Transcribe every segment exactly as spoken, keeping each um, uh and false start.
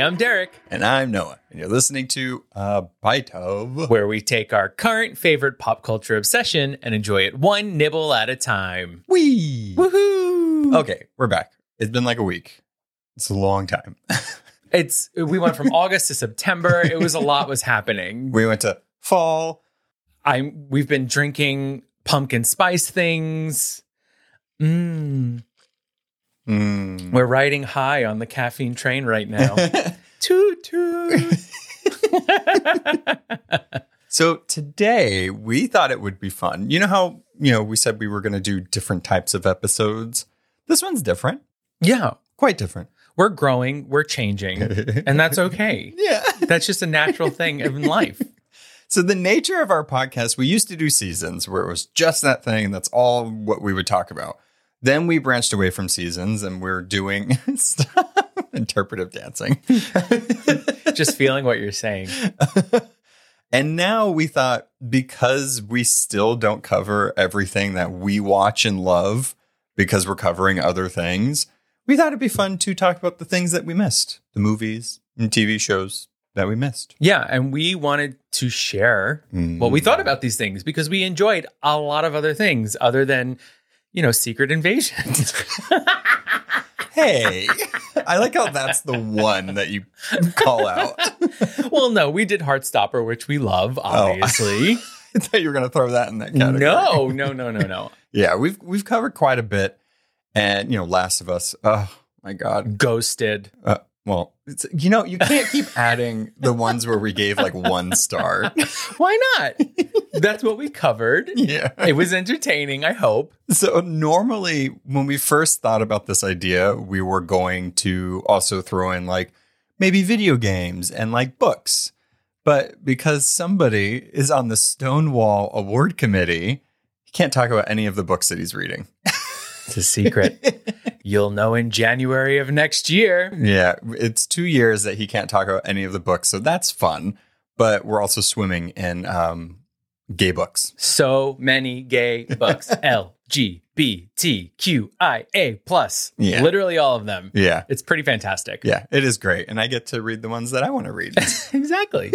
I'm Derek. And I'm Noah. And you're listening to A Bite of, where we take our current favorite pop culture obsession and enjoy it one nibble at a time. Wee! Woohoo! Okay, we're back. It's been like a week. It's a long time. It's we went from August to September. It was a lot was happening. We went to fall. I'm we've been drinking pumpkin spice things. Mmm. Mm. We're riding high on the caffeine train right now. Toot toot. So today we thought it would be fun. You know how, you know, we said we were going to do different types of episodes. This one's different. Yeah. Quite different. We're growing, we're changing, and that's okay. Yeah. That's just a natural thing in life. So the nature of our podcast, we used to do seasons where it was just that thing. That's all what we would talk about. Then we branched away from seasons and we're doing interpretive dancing. Just feeling what you're saying. And now we thought, because we still don't cover everything that we watch and love because we're covering other things, we thought it'd be fun to talk about the things that we missed, the movies and T V shows that we missed. Yeah, and we wanted to share mm. what we thought about these things because we enjoyed a lot of other things other than, you know, Secret Invasion. Hey, I like how that's the one that you call out. Well, no, we did Heartstopper, which we love, obviously. Oh, I thought you were going to throw that in that category. No, no, no, no, no. Yeah, we've we've covered quite a bit. And, you know, Last of Us, oh, my God. Ghosted. Uh, well, it's, you know, you can't keep adding the ones where we gave like one star. Why not? That's what we covered. Yeah. It was entertaining, I hope. So normally when we first thought about this idea, we were going to also throw in like maybe video games and like books. But because somebody is on the Stonewall Award Committee, he can't talk about any of the books that he's reading. It's a secret. You'll know in January of next year. Yeah, it's two years that he can't talk about any of the books. So that's fun. But we're also swimming in um, gay books. So many gay books. L G B T Q I A plus. Yeah. Literally all of them. Yeah. It's pretty fantastic. Yeah, it is great. And I get to read the ones that I want to read. Exactly.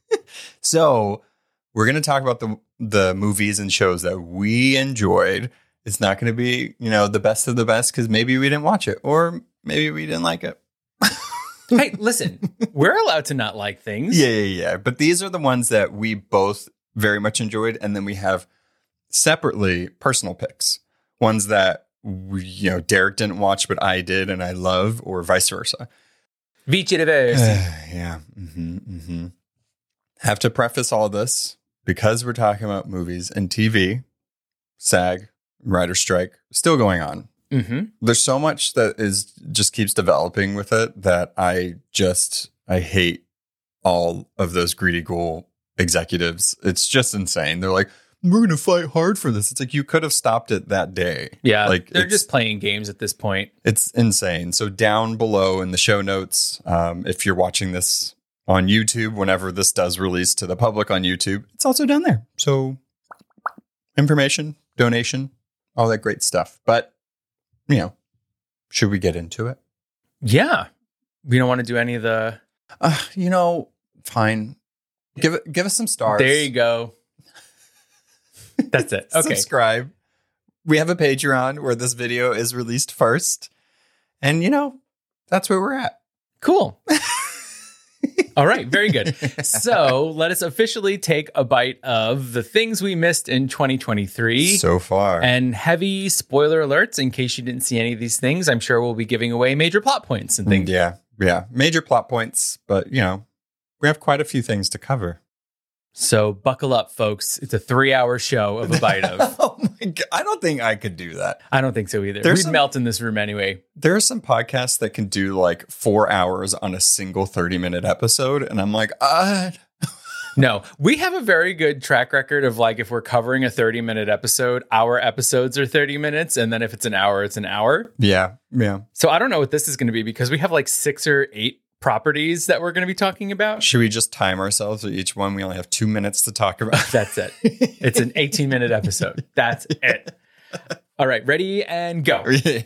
So we're going to talk about the the movies and shows that we enjoyed. It's not going to be, you know, the best of the best because maybe we didn't watch it or maybe we didn't like it. Hey, listen, we're allowed to not like things. Yeah, yeah, yeah. But these are the ones that we both very much enjoyed. And then we have separately personal picks, ones that, we, you know, Derek didn't watch, but I did and I love, or vice versa. Vice versa. Yeah. Mm-hmm, mm-hmm. Have to preface all this because we're talking about movies and T V, SAG, writer strike still going on. Mm-hmm. There's so much that is just keeps developing with it that I just I hate all of those greedy ghoul executives. It's just insane. They're like, we're gonna fight hard for this. It's like you could have stopped it that day. Yeah, like they're just playing games at this point. It's insane. So down below in the show notes, um, if you're watching this on YouTube, whenever this does release to the public on YouTube, it's also down there. So information, donation, all that great stuff. But, you know, should we get into it? Yeah. We don't want to do any of the... Uh, you know, fine. Give it. Give us some stars. There you go. That's it. Okay. Subscribe. We have a Patreon where this video is released first. And, you know, that's where we're at. Cool. All right. Very good. So let us officially take a bite of the things we missed in twenty twenty-three. So far. And heavy spoiler alerts in case you didn't see any of these things. I'm sure we'll be giving away major plot points and things. Yeah. Yeah. Major plot points. But, you know, we have quite a few things to cover. So buckle up, folks. It's a three-hour show of a bite of. Oh my God. I don't think I could do that. I don't think so either. There's We'd some, melt in this room anyway. There are some podcasts that can do like four hours on a single thirty-minute episode. And I'm like, ah. No, we have a very good track record of like if we're covering a thirty-minute episode, our episodes are thirty minutes. And then if it's an hour, it's an hour. Yeah, yeah. So I don't know what this is going to be because we have like six or eight properties that we're going to be talking about. Should we just time ourselves with each one? We only have two minutes to talk about. That's it. It's an eighteen minute episode. That's it. All right, ready and go.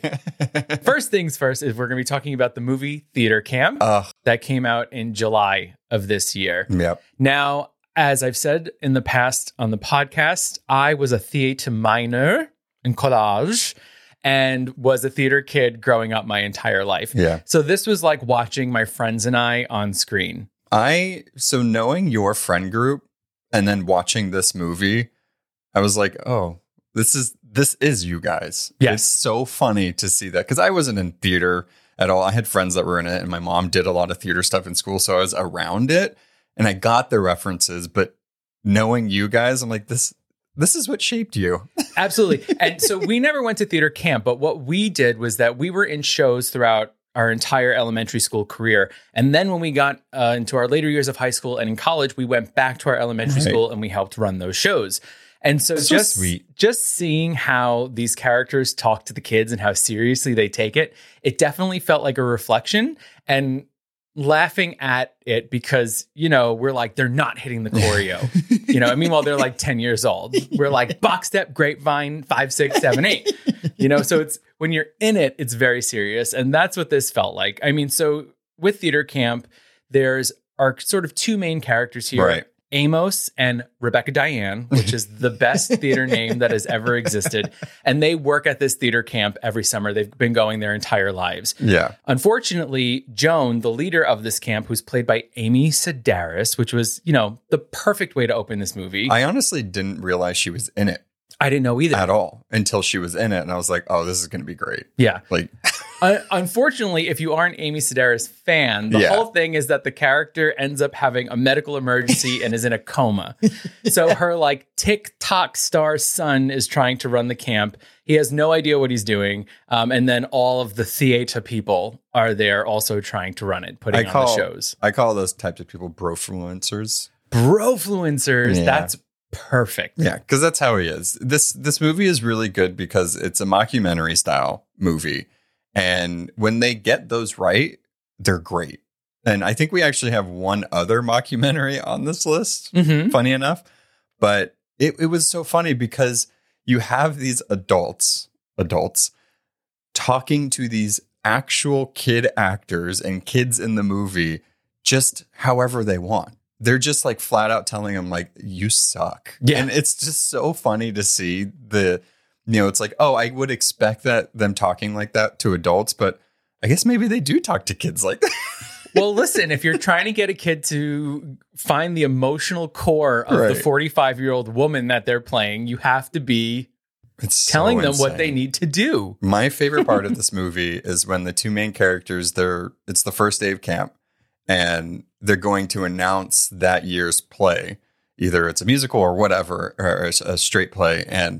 First things first is we're going to be talking about the movie Theater Camp uh, that came out in July of this year. Yep. Now, as I've said in the past on the podcast, I was a theater minor in college and was a theater kid growing up my entire life. Yeah. So this was like watching my friends and I on screen. I, so knowing your friend group and then watching this movie, I was like, oh, this is, this is you guys. Yes. It's so funny to see that because I wasn't in theater at all. I had friends that were in it and my mom did a lot of theater stuff in school. So I was around it and I got the references, but knowing you guys, I'm like, this, this is what shaped you. Absolutely. And so we never went to theater camp, but what we did was that we were in shows throughout our entire elementary school career. And then when we got uh, into our later years of high school and in college, we went back to our elementary right. school and we helped run those shows. And so That's just so sweet. just seeing how these characters talk to the kids and how seriously they take it, it definitely felt like a reflection and laughing at it because, you know, we're like, they're not hitting the choreo, you know, and meanwhile, they're like ten years old. We're like box step, grapevine, five, six, seven, eight, you know, so it's when you're in it, it's very serious. And that's what this felt like. I mean, so with Theater Camp, there's our sort of two main characters here. Right. Amos and Rebecca Diane, which is the best theater name that has ever existed. And they work at this theater camp every summer. They've been going their entire lives. Yeah. Unfortunately, Joan, the leader of this camp, who's played by Amy Sedaris, which was, you know, the perfect way to open this movie. I honestly didn't realize she was in it I didn't know either. at all until she was in it. And I was like, oh, this is going to be great. Yeah. Like, Uh, unfortunately, if you are an Amy Sedaris fan, the Yeah. whole thing is that the character ends up having a medical emergency and is in a coma. So her like TikTok star son is trying to run the camp. He has no idea what he's doing. Um, and then all of the theater people are there also trying to run it, putting I on call, the shows. I call those types of people brofluencers. Brofluencers. Yeah. That's perfect. Yeah, because that's how he is. This this movie is really good because it's a mockumentary style movie. And when they get those right, they're great. And I think we actually have one other mockumentary on this list, Mm-hmm. funny enough. But it, it was so funny because you have these adults, adults talking to these actual kid actors and kids in the movie just however they want. They're just like flat out telling them like, you suck. Yeah. And it's just so funny to see the, you know, it's like, oh, I would expect that them talking like that to adults, but I guess maybe they do talk to kids like that. Well, listen, if you're trying to get a kid to find the emotional core of the Right. forty-five-year-old woman that they're playing, you have to be It's telling so them what insane. they need to do. My favorite part of this movie is when the two main characters, they're it's the first day of camp and they're going to announce that year's play. Either it's a musical or whatever, or a a straight play. And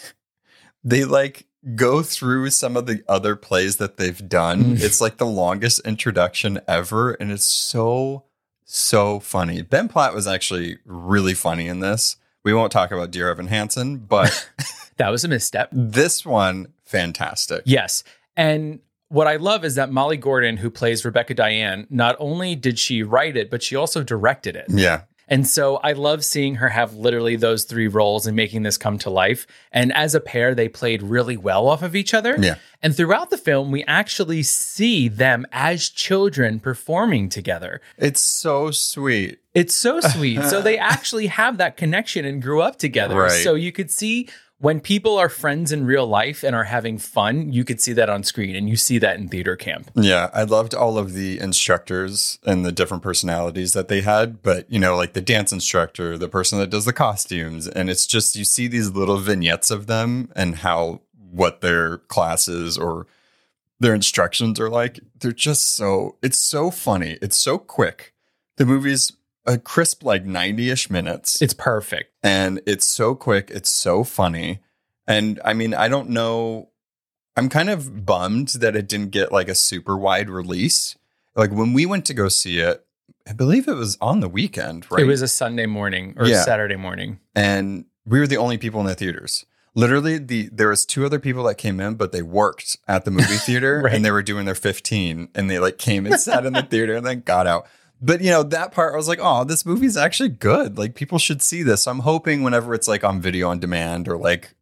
they like go through some of the other plays that they've done. Mm. It's like the longest introduction ever. And it's so, so funny. Ben Platt was actually really funny in this. We won't talk about Dear Evan Hansen, but That was a misstep. this one, fantastic. Yes. And what I love is that Molly Gordon, who plays Rebecca Diane, not only did she write it, but she also directed it. Yeah. And so I love seeing her have literally those three roles and making this come to life. And as a pair, they played really well off of each other. Yeah. And throughout the film, we actually see them as children performing together. It's so sweet. It's so sweet. So they actually have that connection and grew up together. Right. So you could see when people are friends in real life and are having fun, you could see that on screen, and you see that in theater camp. Yeah, I loved all of the instructors and the different personalities that they had. But, you know, like the dance instructor, the person that does the costumes. And it's just, you see these little vignettes of them and how, what their classes or their instructions are like. They're just so, it's so funny. It's so quick. The movie's a crisp, like ninety-ish minutes. It's perfect. And it's so quick. It's so funny. And I mean, I don't know. I'm kind of bummed that it didn't get like a super wide release. Like when we went to go see it, I believe it was on the weekend, right? It was a Sunday morning or Yeah. Saturday morning. And we were the only people in the theaters. Literally, the there was two other people that came in, but they worked at the movie theater Right. and they were doing their fifteen and they like came and sat in the theater and then got out. But, you know, that part, I was like, oh, this movie's actually good. Like, people should see this. So I'm hoping whenever it's like on video on demand or like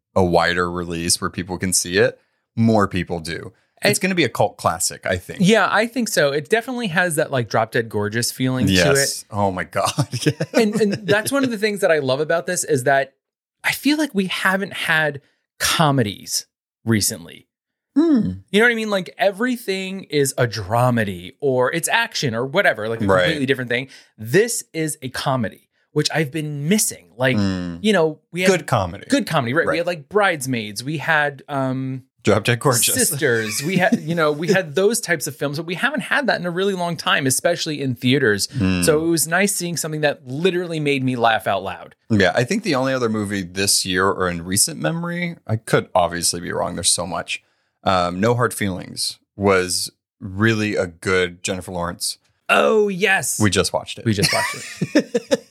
a wider release where people can see it, more people do. It's going to be a cult classic, I think. Yeah, I think so. It definitely has that like Drop Dead Gorgeous feeling yes. to it. Oh my God. and, and that's one of the things that I love about this is that I feel like we haven't had comedies recently. Hmm. You know what I mean? Like everything is a dramedy or it's action or whatever, like a Right. completely different thing. This is a comedy, which I've been missing. Like, Mm. you know, we had Good comedy. good comedy, right? Right. We had like Bridesmaids. We had um, Drop Dead Gorgeous. Sisters. We had, you know, we had those types of films, but we haven't had that in a really long time, especially in theaters. Mm. So it was nice seeing something that literally made me laugh out loud. Yeah, I think the only other movie this year or in recent memory, I could obviously be wrong. There's so much. Um, No Hard Feelings was really a good Jennifer Lawrence. Oh, yes. We just watched it. We just watched it.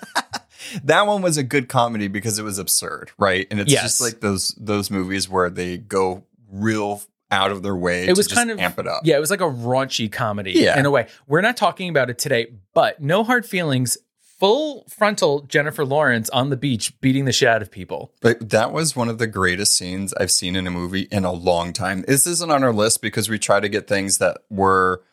That one was a good comedy because it was absurd, right? And it's Yes. just like those those movies where they go real out of their way It to was just kind of amp it up. Yeah, it was like a raunchy comedy Yeah. in a way. We're not talking about it today, but No Hard Feelings, full frontal Jennifer Lawrence on the beach beating the shit out of people. But that was one of the greatest scenes I've seen in a movie in a long time. This isn't on our list because we try to get things that were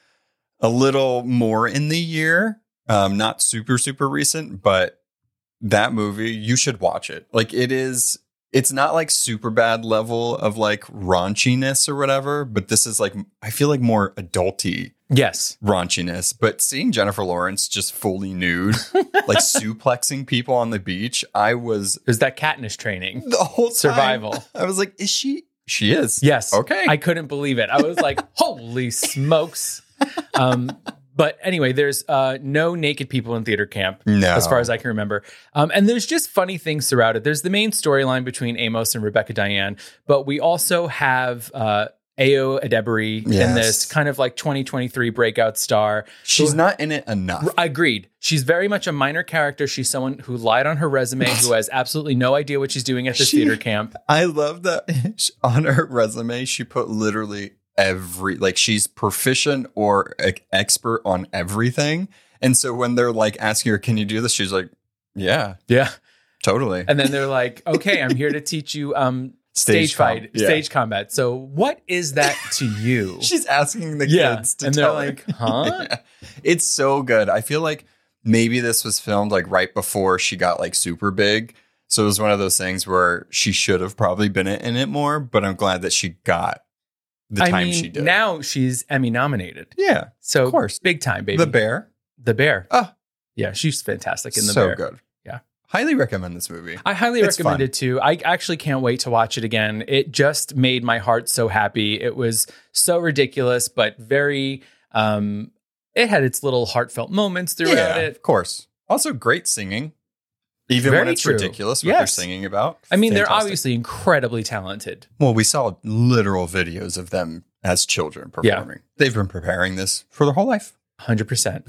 a little more in the year, um, not super, super recent, but that movie, you should watch it. Like it is, it's not like super bad level of like raunchiness or whatever, but this is like, I feel like more adulty Yes. raunchiness. But seeing Jennifer Lawrence just fully nude, like suplexing people on the beach, I was It was that Katniss training. the whole time, Survival. I was like, is she? She is. Yes. Okay. I couldn't believe it. I was like, holy smokes. Um, but anyway, there's uh, no naked people in theater camp, No. as far as I can remember. Um, and there's just funny things throughout it. There's the main storyline between Amos and Rebecca Diane, but we also have uh, Ayo Edebiri in Yes. this kind of like twenty twenty-three breakout star. She's not in it enough. Agreed. She's very much a minor character. She's someone who lied on her resume, who has absolutely no idea what she's doing at this She- theater camp. I love that on her resume, she put literally every, like she's proficient or e- expert on everything. And so when they're like asking her, can you do this? She's like, yeah, Yeah. totally. And then they're like, okay, I'm here to teach you um, Stage stage, com- fight, yeah. stage combat. So what is that to you? She's asking the Yeah. kids to And they're tell her. like, huh? Yeah. It's so good. I feel like maybe this was filmed like right before she got like super big. So it was one of those things where she should have probably been in it more, but I'm glad that she got the I time mean, she did. now she's Emmy nominated. Yeah. So Of course. big time, baby. The Bear. The Bear. Oh, Yeah, she's fantastic in The so Bear. good. Yeah. Highly recommend this movie. I highly It's recommend fun. it too. I actually can't wait to watch it again. It just made my heart so happy. It was so ridiculous, but very, um, it had its little heartfelt moments throughout yeah, it. of course. Also great singing. Even when Very it's true. ridiculous what Yes. they're singing about. I mean, they're Fantastic. obviously incredibly talented. Well, we saw literal videos of them as children Yeah. performing. They've been preparing this for their whole life. one hundred percent.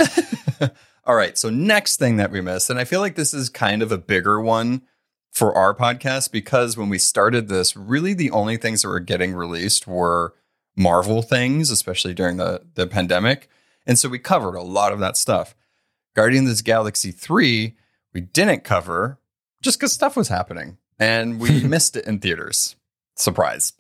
All right. So next thing that we missed, and I feel like this is kind of a bigger one for our podcast because when we started this, really the only things that were getting released were Marvel things, especially during the, the pandemic. And so we covered a lot of that stuff. Guardians of the Galaxy three, we didn't cover just because stuff was happening and we missed it in theaters. Surprise.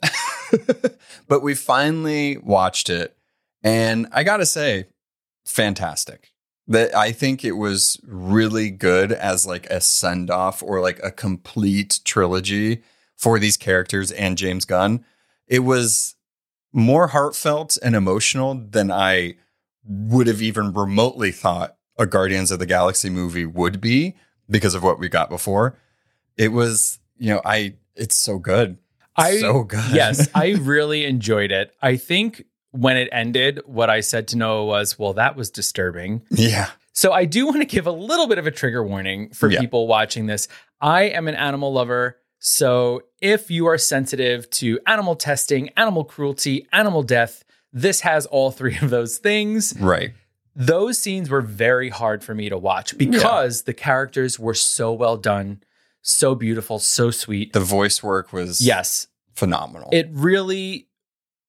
But we finally watched it. And I got to say, fantastic. That I think it was really good as like a send off or like a complete trilogy for these characters and James Gunn. It was more heartfelt and emotional than I would have even remotely thought a Guardians of the Galaxy movie would be because of what we got before. It was, you know, I, it's so good. I, so good. Yes, I really enjoyed it. I think when it ended, what I said to Noah was, well, that was disturbing. Yeah. So I do want to give a little bit of a trigger warning for Yeah. people watching this. I am an animal lover. So if you are sensitive to animal testing, animal cruelty, animal death, this has all three of those things. Right. Those scenes were very hard for me to watch because the characters were so well done, so beautiful, so sweet. The voice work was Yes, phenomenal. it really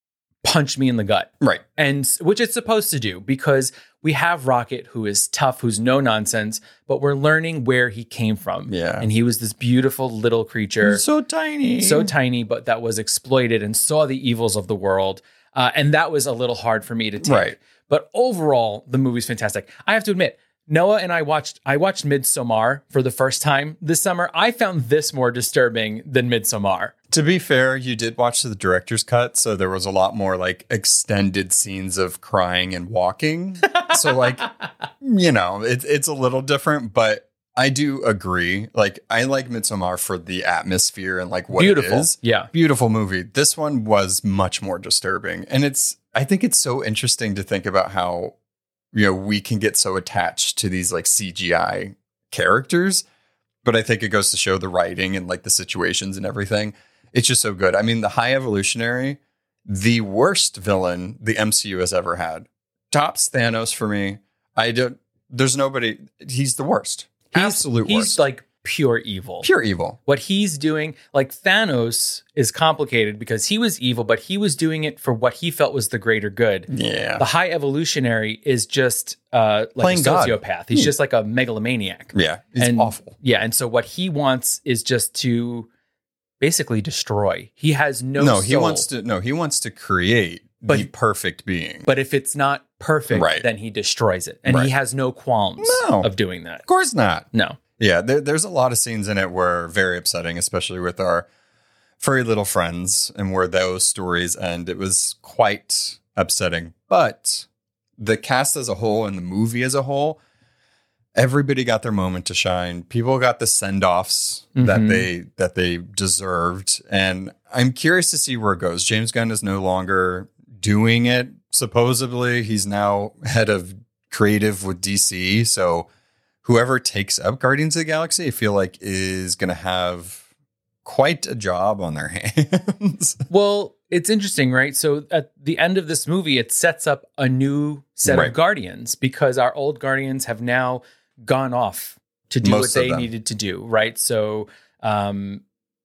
punch me in the gut. Right. And which it's supposed to do, because we have Rocket, who is tough, who's no nonsense, but we're learning where he came from. Yeah. And he was this beautiful little creature. So tiny. So tiny, but that was exploited and saw the evils of the world. Uh, and that was a little hard for me to take. Right. But overall, the movie's fantastic. I have to admit, Noah and I watched I watched Midsommar for the first time this summer. I found this more disturbing than Midsommar. To be fair, you did watch the director's cut, so there was a lot more like extended scenes of crying and walking. So like, you know, it, it's a little different, but I do agree. Like, I like Midsommar for the atmosphere and like what Beautiful. it is. Yeah. Beautiful movie. This one was much more disturbing. And it's, I think it's so interesting to think about how, you know, we can get so attached to these like C G I characters, but I think it goes to show the writing and like the situations and everything. It's just so good. I mean, the High Evolutionary, the worst villain the M C U has ever had. Tops Thanos for me. I don't, there's nobody, he's the worst. He's, Absolute he's worst. like pure evil. Pure evil. What he's doing, like Thanos is complicated because he was evil, but he was doing it for what he felt was the greater good. Yeah. The High Evolutionary is just uh, like Playing a God. sociopath. He's Yeah. just like a megalomaniac. Yeah. It's and, awful. Yeah. And so what he wants is just to basically destroy. He has no No, he soul. wants to, no, he wants to create But- the perfect being. But if it's not perfect, Right. then he destroys it. And Right. he has no qualms No. of doing that. Of course not. No. Yeah, there, there's a lot of scenes in it where very upsetting, especially with our furry little friends and where those stories end. It was quite upsetting. But the cast as a whole and the movie as a whole, everybody got their moment to shine. People got the send-offs that Mhm. they that they deserved. And I'm curious to see where it goes. James Gunn is no longer doing it. Supposedly, he's now head of creative with D C. So whoever takes up Guardians of the Galaxy, I feel like is going to have quite a job on their hands. Well, it's interesting, right? So at the end of this movie, it sets up a new set Right. of Guardians because our old Guardians have now gone off to do Most what of they them. needed to do, right? So um,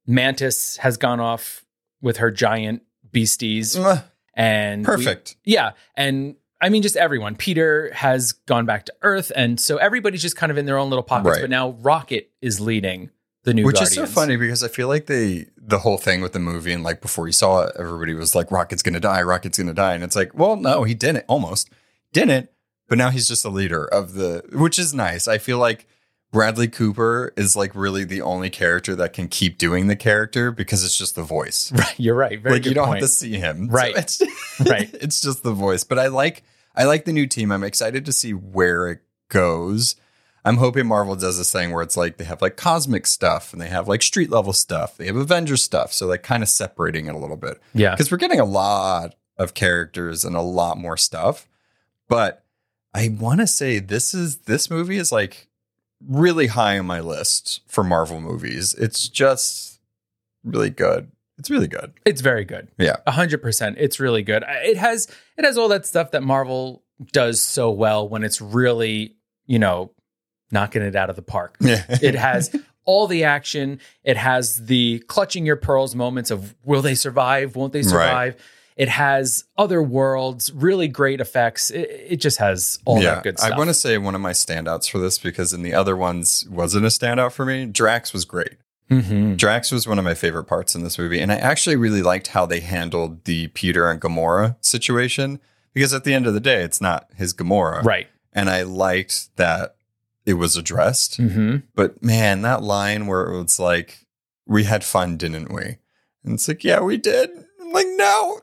Mantis has gone off with her giant beasties. Mwah, and we- Perfect. yeah. And I mean, just everyone. Peter has gone back to Earth. And so everybody's just kind of in their own little pockets. Right. But now Rocket is leading the new Which Guardians. is so funny because I feel like they, the whole thing with the movie and like before you saw it, everybody was like, Rocket's going to die, Rocket's going to die. And it's like, well, no, he didn't, almost didn't. But now he's just the leader of the, which is nice. I feel like Bradley Cooper is like really the only character that can keep doing the character because it's just the voice. Right. You're right. Very Like good you don't point. have to see him. Right. So it's, Right. It's just the voice. But I like, I like the new team. I'm excited to see where it goes. I'm hoping Marvel does this thing where it's like they have like cosmic stuff and they have like street level stuff. They have Avengers stuff. So like kind of separating it a little bit. Yeah. Because we're getting a lot of characters and a lot more stuff. But I want to say this is this movie is like really high on my list for Marvel movies. It's just really good. It's really good. It's very good. Yeah. A hundred percent. It's really good. It has, it has all that stuff that Marvel does so well when it's really, you know, knocking it out of the park. Yeah. It has all the action. It has the clutching your pearls moments of will they survive? Won't they survive? Right. It has other worlds, really great effects. It, it just has all yeah, that good stuff. I want to say one of my standouts for this because in the other ones wasn't a standout for me. Drax was great. Mm-hmm. Drax was one of my favorite parts in this movie. And I actually really liked how they handled the Peter and Gamora situation because at the end of the day, it's not his Gamora. Right. And I liked that it was addressed. Mm-hmm. But man, that line where it was like, we had fun, didn't we? And it's like, yeah, we did. I'm like, no.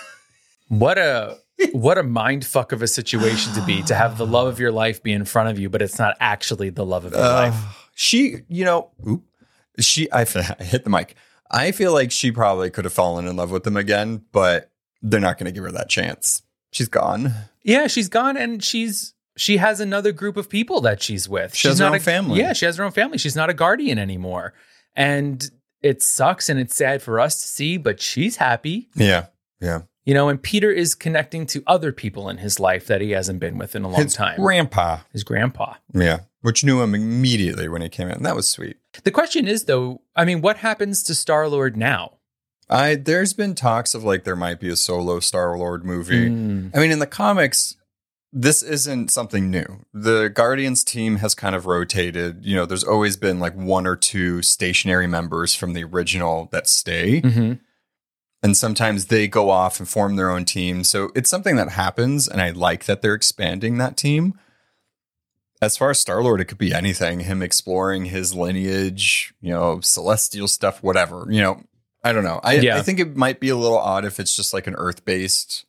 What a what a mind fuck of a situation to be, to have the love of your life be in front of you, but it's not actually the love of your Uh, life. She, you know, oop, she, I, I hit the mic. I feel like she probably could have fallen in love with him again, but they're not going to give her that chance. She's gone. Yeah, she's gone, and she's she has another group of people that she's with. She she's has her not own a, family. Yeah, she has her own family. She's not a guardian anymore. And it sucks and it's sad for us to see, but she's happy. Yeah. Yeah. You know, and Peter is connecting to other people in his life that he hasn't been with in a long His time. grandpa. His grandpa. Yeah. Which knew him immediately when he came in. That was sweet. The question is, though, I mean, what happens to Star-Lord now? I there's been talks of like there might be a solo Star-Lord movie. Mm. I mean, in the comics, this isn't something new. The Guardians team has kind of rotated. You know, there's always been like one or two stationary members from the original that stay. Mm-hmm. And sometimes they go off and form their own team. So it's something that happens. And I like that they're expanding that team. As far as Star-Lord, it could be anything. Him exploring his lineage, you know, celestial stuff, whatever. You know, I don't know. I, Yeah. I think it might be a little odd if it's just like an Earth-based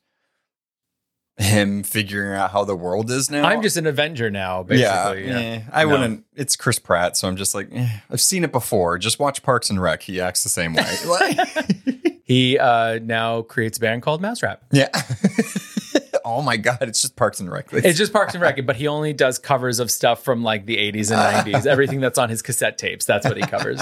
him figuring out how the world is now. I'm just an Avenger now, basically. Yeah, Yeah. eh, I No. wouldn't. It's Chris Pratt, so I'm just like, eh, I've seen it before. Just watch Parks and Rec. He acts the same way. Like, He uh, now creates a band called Mousetrap. yeah. Oh my God, it's just Parks and Rec. It's just Parks and Rec, but he only does covers of stuff from like the eighties and nineties. Everything that's on his cassette tapes, that's what he covers.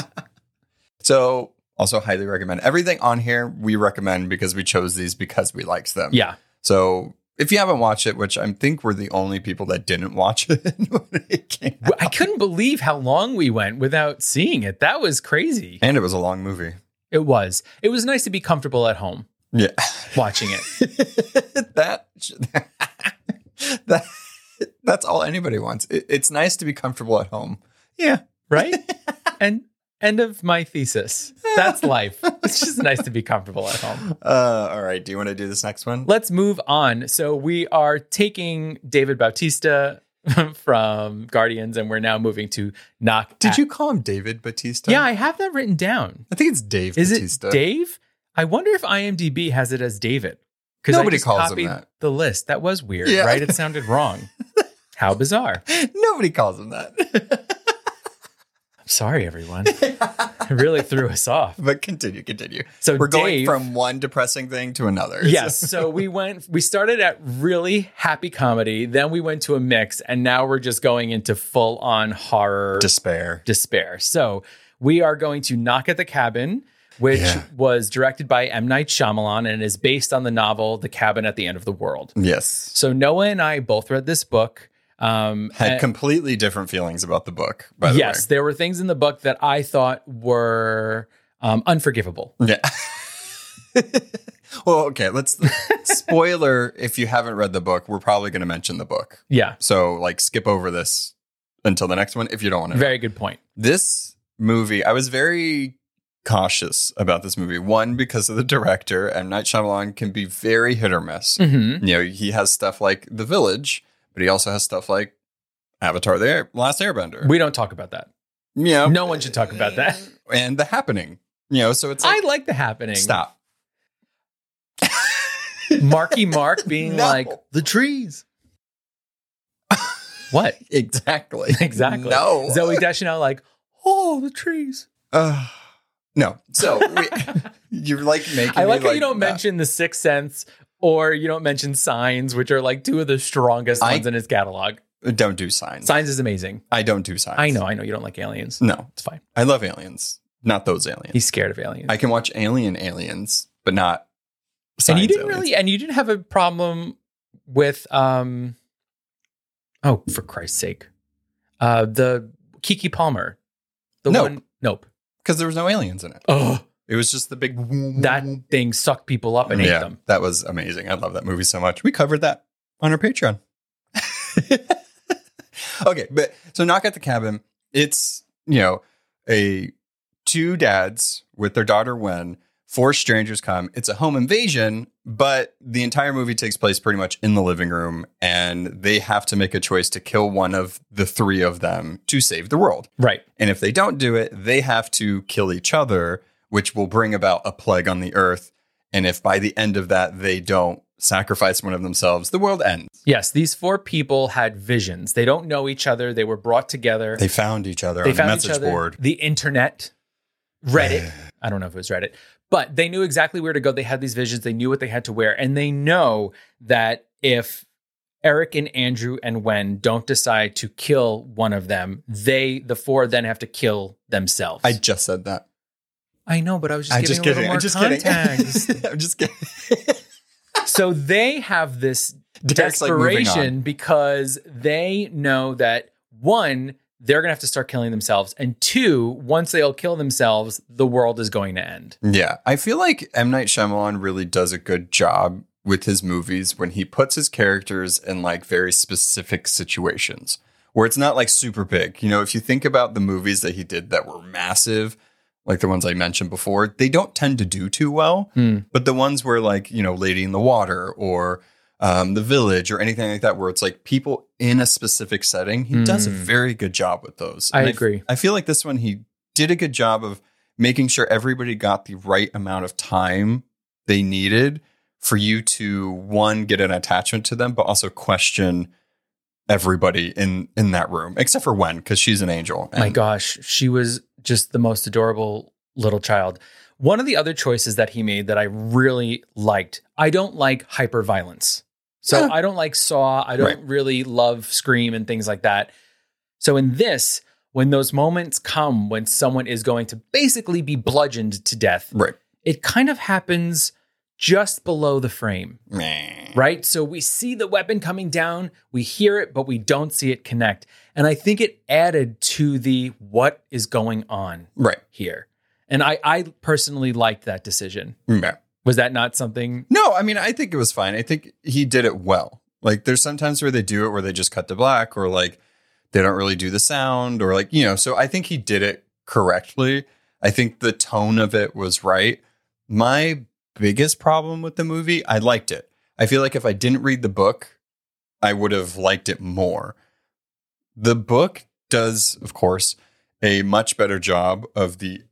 So also highly recommend everything on here. We recommend because we chose these because we liked them. Yeah. So if you haven't watched it, which I think we're the only people that didn't watch it when it came out. I couldn't believe how long we went without seeing it. That was crazy. And it was a long movie. It was. It was nice to be comfortable at home Yeah. watching it. that, that that's all anybody wants. It, it's nice to be comfortable at home. Yeah. Right? And end of my thesis. That's life. It's just nice to be comfortable at home. Uh, all right. Do you want to do this next one? Let's move on. So we are taking David Bautista from Guardians and we're now moving to knock. Did at- you call him David Batista? Yeah, I have that written down. I think it's Dave Is Batista. it Dave? I wonder if IMDb has it as David. Because Nobody I just calls him copied that. the list. That was weird, Yeah. right? It sounded wrong. How bizarre. Nobody calls him that. Sorry, everyone. It really threw us off. But continue, continue. So We're going Dave- from one depressing thing to another. Yes. So we went, we started at really happy comedy. Then we went to a mix. And now we're just going into full on horror Despair. despair. So we are going to Knock at the Cabin, which Yeah. was directed by M. Night Shyamalan and is based on the novel The Cabin at the End of the World. Yes. So Noah and I both read this book. Um, Had and- completely different feelings about the book, by the yes, there were things in the book that I thought were um, unforgivable. way. Yeah. Well, okay, let's spoiler if you haven't read the book, we're probably going to mention the book. Yeah, So, like skip over this until the next one if you don't want to. very good point. This movie, I was very cautious about this movie. One, because of the director, M. Night Shyamalan can be very hit or miss. hmm You know, he has stuff like The Village, but he also has stuff like Avatar: The Air, Last Airbender. We don't talk about that. you know, No one should talk about that. and The Happening. You know, so it's like, I like The Happening. stop. Marky Mark being No. like, the trees. What? Exactly. Exactly. No. Zoe Deschanel like, oh, the trees. Uh, no. So we, you're like making. I me like how you don't not- mention The Sixth Sense or you don't mention Signs, which are like two of the strongest I- ones in his catalog. Don't do signs. Signs is amazing. I don't do signs. I know, I know you don't like aliens. No, It's fine. I love aliens. Not those aliens. He's scared of aliens. I can watch Alien Aliens, but not. and Signs you didn't aliens. really, and you didn't have a problem with, um, oh, for Christ's sake, uh, the Kiki Palmer, the Nope. one, nope. because there was no aliens in it. Oh, It was just the big. that thing sucked people up and ate yeah, them. that was amazing. I love that movie so much. We covered that on our Patreon. Okay, but so Knock at the Cabin. It's, you know, a two dads with their daughter Wen. Four strangers come. It's a home invasion, but the entire movie takes place pretty much in the living room, and they have to make a choice to kill one of the three of them to save the world. Right. And if they don't do it, they have to kill each other, which will bring about a plague on the earth. And if by the end of that they don't sacrifice one of themselves, the world ends. Yes, these four people had visions. They don't know each other. They were brought together. They found each other They on the found message each other. board. The internet, Reddit. I don't know if it was Reddit, but they knew exactly where to go. They had these visions. They knew what they had to wear. And they know that if Eric and Andrew and Wen don't decide to kill one of them, they, the four, then have to kill themselves. I just said that. I know, but I was just I'm giving just a little kidding. more I'm just context. kidding. I'm just kidding. So they have this Derek's like moving desperation on. because they know that one, they're going to have to start killing themselves. And two, once they all kill themselves, the world is going to end. Yeah. I feel like M. Night Shyamalan really does a good job with his movies when he puts his characters in like very specific situations where it's not like super big. You know, if you think about the movies that he did that were massive, like the ones I mentioned before, they don't tend to do too well. Mm. But the ones where like, you know, Lady in the Water or um, The Village or anything like that, where it's like people in a specific setting, he mm. does a very good job with those. I and agree. I, f- I feel like this one, he did a good job of making sure everybody got the right amount of time they needed for you to, one, get an attachment to them, but also question everybody in, in that room, except for Wen, because she's an angel. And my gosh, she was just the most adorable little child. One of the other choices that he made that I really liked, I don't like hyperviolence. So yeah. I don't like Saw. I don't right. really love Scream and things like that. So in this, when those moments come when someone is going to basically be bludgeoned to death, right. it kind of happens just below the frame, Meh. right? So we see the weapon coming down, we hear it, but we don't see it connect. And I think it added to the what is going on right here. And I, I personally liked that decision. Yeah. Was that not something? No, I mean, I think it was fine. I think he did it well. Like there's sometimes where they do it where they just cut to black or like they don't really do the sound or like, you know, so I think he did it correctly. I think the tone of it was right. My biggest problem with the movie, I liked it. I feel like if I didn't read the book, I would have liked it more. The book does, of course, a much better job of the,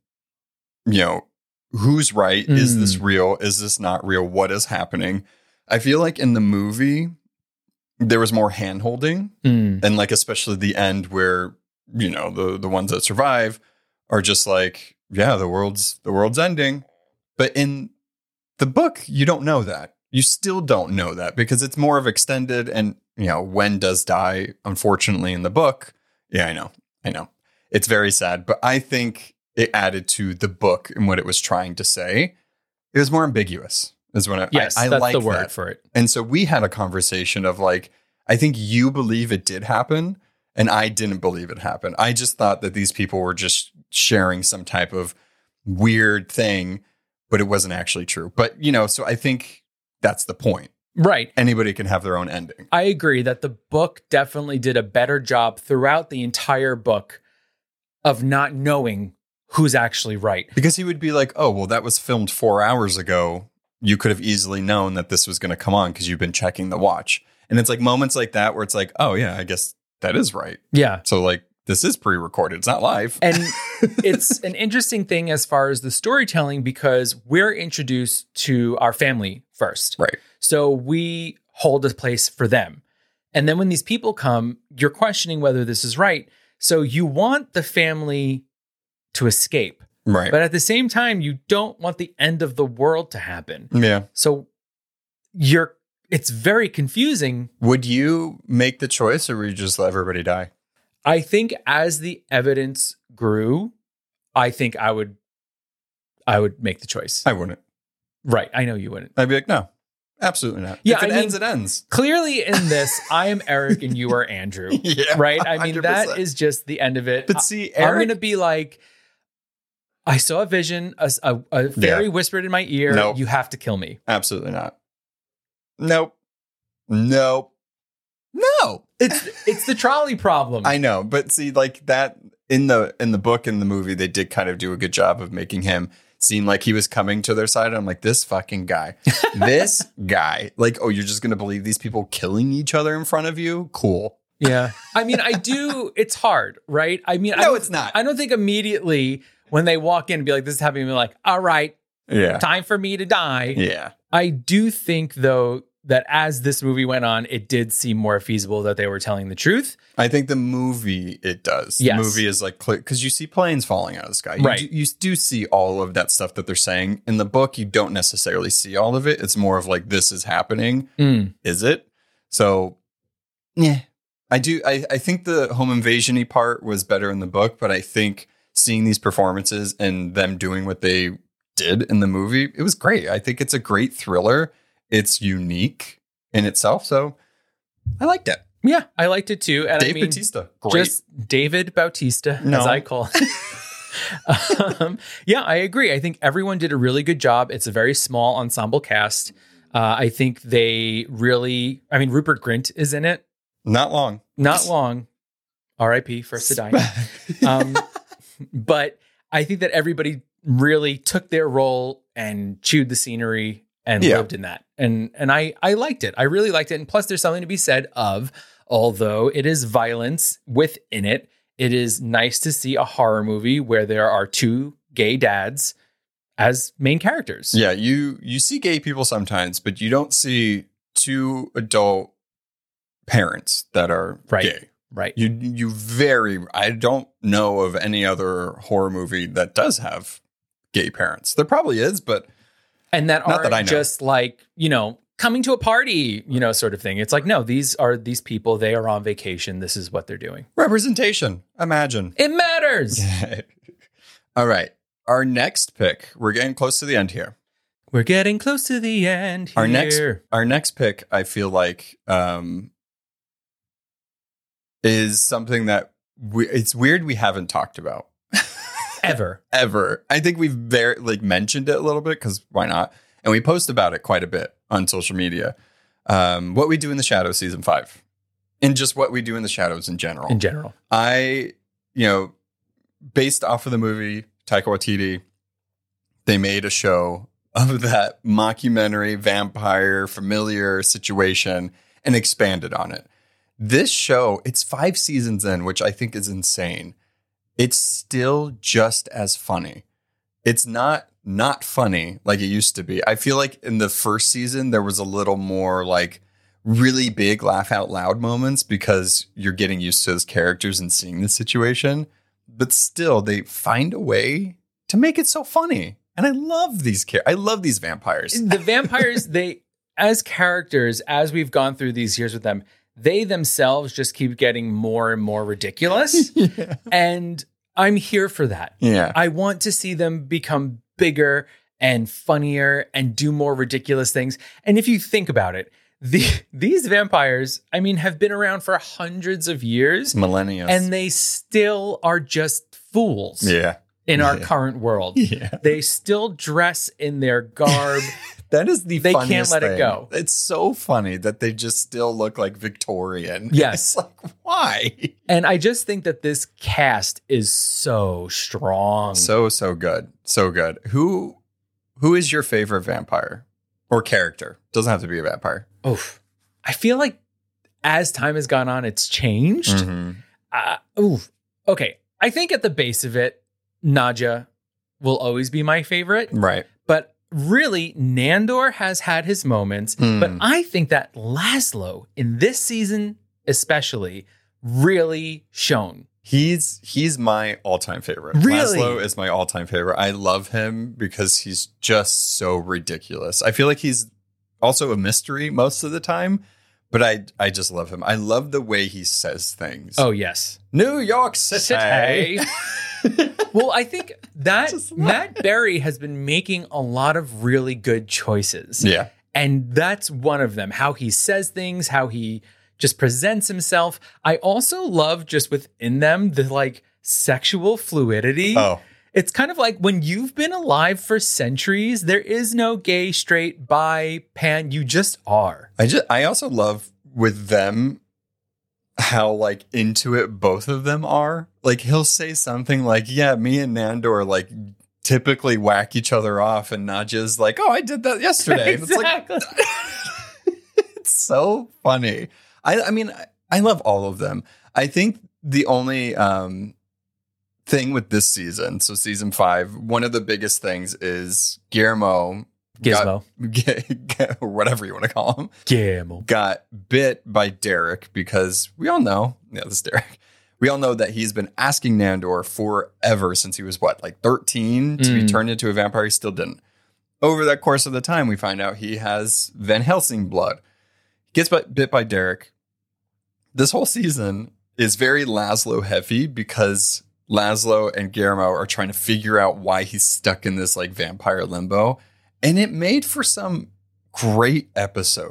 you know, who's right? Mm. Is this real? Is this not real? What is happening? I feel like in the movie, there was more hand-holding. Mm. And like, especially the end where, you know, the, the ones that survive are just like, yeah, the world's the world's ending. But in the book, you don't know that. You still don't know that because it's more of extended and, you know, Wen does die, unfortunately, in the book. Yeah, I know. I know. It's very sad, but I think it added to the book and what it was trying to say. It was more ambiguous is when I, yes, I, I that's like the word that. for it. And so we had a conversation of like, I think you believe it did happen and I didn't believe it happened. I just thought that these people were just sharing some type of weird thing, but it wasn't actually true. But, you know, so I think that's the point. Right. Anybody can have their own ending. I agree that the book definitely did a better job throughout the entire book of not knowing who's actually right. Because he would be like, oh, well, that was filmed four hours ago. You could have easily known that this was going to come on because you've been checking the watch. And it's like moments like that where it's like, oh, yeah, I guess that is right. Yeah. So like this is pre-recorded. It's not live. And it's an interesting thing as far as the storytelling because we're introduced to our family first. Right. So we hold a place for them. And then when these people come, you're questioning whether this is right. So you want the family to escape. Right. But at the same time, you don't want the end of the world to happen. Yeah. So you're it's very confusing. Would you make the choice or would you just let everybody die? I think as the evidence grew, I think I would I would make the choice. I wouldn't. Right. I know you wouldn't. I'd be like, no, absolutely not. Yeah, if it I ends, mean, it ends. Clearly in this, I am Eric and you are Andrew. Yeah. Right? I mean, one hundred that percent. is just the end of it. But see, I'm Eric, going to be like, I saw a vision, a, a, a fairy Yeah. whispered in my ear, Nope. you have to kill me. absolutely not. Nope. Nope. No. It's it's the trolley problem. I know, but see, like that in the in the book in the movie, they did kind of do a good job of making him seem like he was coming to their side. And I'm like, this fucking guy, this guy, like, oh, you're just gonna believe these people killing each other in front of you? Cool. Yeah. I mean, I do. It's hard, right? I mean, I No, don't- it's not. I don't think immediately when they walk in and be like, this is happening, be like, all right, Yeah. time for me to die. Yeah. I do think, though, that as this movie went on, it did seem more feasible that they were telling the truth. I think the movie, it does. Yes. The movie is like, because you see planes falling out of the sky. You Right. Do, you do see all of that stuff that they're saying. In the book, you don't necessarily see all of it. It's more of like, this is happening. Mm. Is it? So, yeah. I do. I, I think the home invasion-y part was better in the book, but I think seeing these performances and them doing what they did in the movie, it was great. I think it's a great thriller. It's unique in itself. So I liked it. Yeah, I liked it too. And Dave I mean, Bautista, great. Just David Bautista, No. as I call him. um, yeah, I agree. I think everyone did a really good job. It's a very small ensemble cast. Uh, I think they really, I mean, Rupert Grint is in it. Not long. Not long. R I P, first to die. Um, but I think that everybody really took their role and chewed the scenery and Yeah. lived in that. And and I I liked it. I really liked it. And plus there's something to be said of, although it is violence within it, it is nice to see a horror movie where there are two gay dads as main characters. Yeah, you you see gay people sometimes, but you don't see two adult parents that are Right. gay. Right. You you very I don't know of any other horror movie that does have gay parents. There probably is, but And that Not aren't that I know. just like, you know, coming to a party, you know, sort of thing. It's like, no, these are these people. They are on vacation. This is what they're doing. representation. Imagine. It matters. All right. Our next pick, we're getting close to the end here. We're getting close to the end here. Our next our next pick, I feel like um is something that we, it's weird we haven't talked about. Ever. Ever. I think we've very like mentioned it a little bit because why not? And we post about it quite a bit on social media. Um, what we do in the shadows season five, and just what we do in the shadows in general. In general. I, you know, based off of the movie Taika Waititi, they made a show of that mockumentary vampire familiar situation and expanded on it. This show, it's five seasons in, which I think is insane. It's still just as funny. It's not not funny like it used to be. I feel like in the first season, there was a little more like really big laugh out loud moments because you're getting used to those characters and seeing the situation. But still, they find a way to make it so funny. And I love these char- I love these vampires. The vampires, they, as characters, as we've gone through these years with them, they themselves just keep getting more and more ridiculous. Yeah. And I'm here for that. Yeah. I want to see them become bigger and funnier and do more ridiculous things. And if you think about it, the, these vampires, I mean, have been around for hundreds of years Millennia. and they still are just fools yeah. in our Yeah. current world. Yeah. They still dress in their garb. That is the They can't funniest let it thing. go. It's so funny that they just still look like Victorian. Yes. It's like, why? And I just think that this cast is so strong. So, so good. So good. Who who is your favorite vampire or character? Doesn't have to be a vampire. Oof. I feel like as time has gone on, it's changed. Mhm. Uh, oof. Okay. I think at the base of it, Nadja will always be my favorite. Right. But really, Nandor has had his moments. Mm. But I think that Laszlo in this season, especially, really shone. He's he's my all-time favorite. Really? Laszlo is my all-time favorite. I love him because he's just so ridiculous. I feel like he's also a mystery most of the time, but I I just love him. I love the way he says things. Oh, yes. New York City. City. Well, I think that Just love Matt Berry has been making a lot of really good choices. Yeah. And that's one of them. How he says things, how he just presents himself. I also love just within them the like sexual fluidity. Oh. It's kind of like when you've been alive for centuries, there is no gay, straight, bi, pan. You just are. I just I also love with them how like into it both of them are. Like he'll say something like, yeah, me and Nandor like typically whack each other off, and Nadja's like, oh, I did that yesterday. And Exactly. It's like it's so funny. I I mean, I, I love all of them. I think the only um thing with this season, so season five, one of the biggest things is Guillermo Gizmo. got- whatever you want to call him, Gizmo. got bit by Derek because we all know, yeah, this is Derek. We all know that he's been asking Nandor forever since he was what, like thirteen to be Mm. turned into a vampire. He still didn't. Over that course of the time, we find out he has Van Helsing blood. He gets bit bit by Derek. This whole season is very Laszlo heavy because Laszlo and Guillermo are trying to figure out why he's stuck in this like vampire limbo. And it made for some great episodes.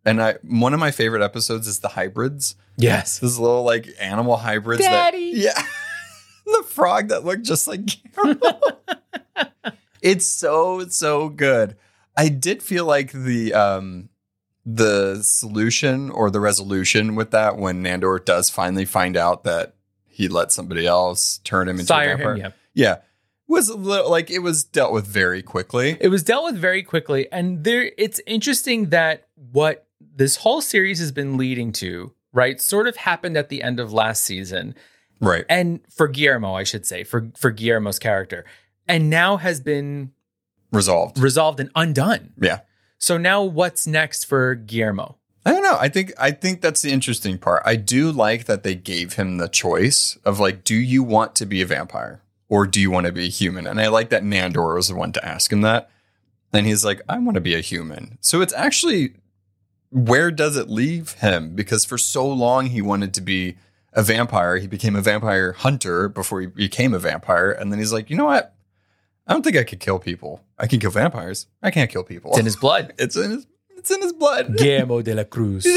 And I one of my favorite episodes is the hybrids. Yes. This little like animal hybrids. Daddy. That, yeah. The frog that looked just like Guillermo. It's so, so good. I did feel like the um, the solution or the resolution with that when Nandor does finally find out that he let somebody else turn him into Sire a vampire. him, yeah. Yeah. Was a little like it was dealt with very quickly. It was dealt with very quickly. And there it's interesting that what this whole series has been leading to, right, sort of happened at the end of last season. Right. And for Guillermo, I should say, for, for Guillermo's character. And now has been resolved. Resolved and undone. Yeah. So now what's next for Guillermo? I don't know. I think I think that's the interesting part. I do like that they gave him the choice of like, do you want to be a vampire or do you want to be a human? And I like that Nandor was the one to ask him that. And he's like, I want to be a human. So it's actually, where does it leave him? Because for so long he wanted to be a vampire. He became a vampire hunter before he became a vampire. And then he's like, you know what? I don't think I could kill people. I can kill vampires. I can't kill people. It's in his blood. It's in his It's in his blood. Guillermo de la Cruz.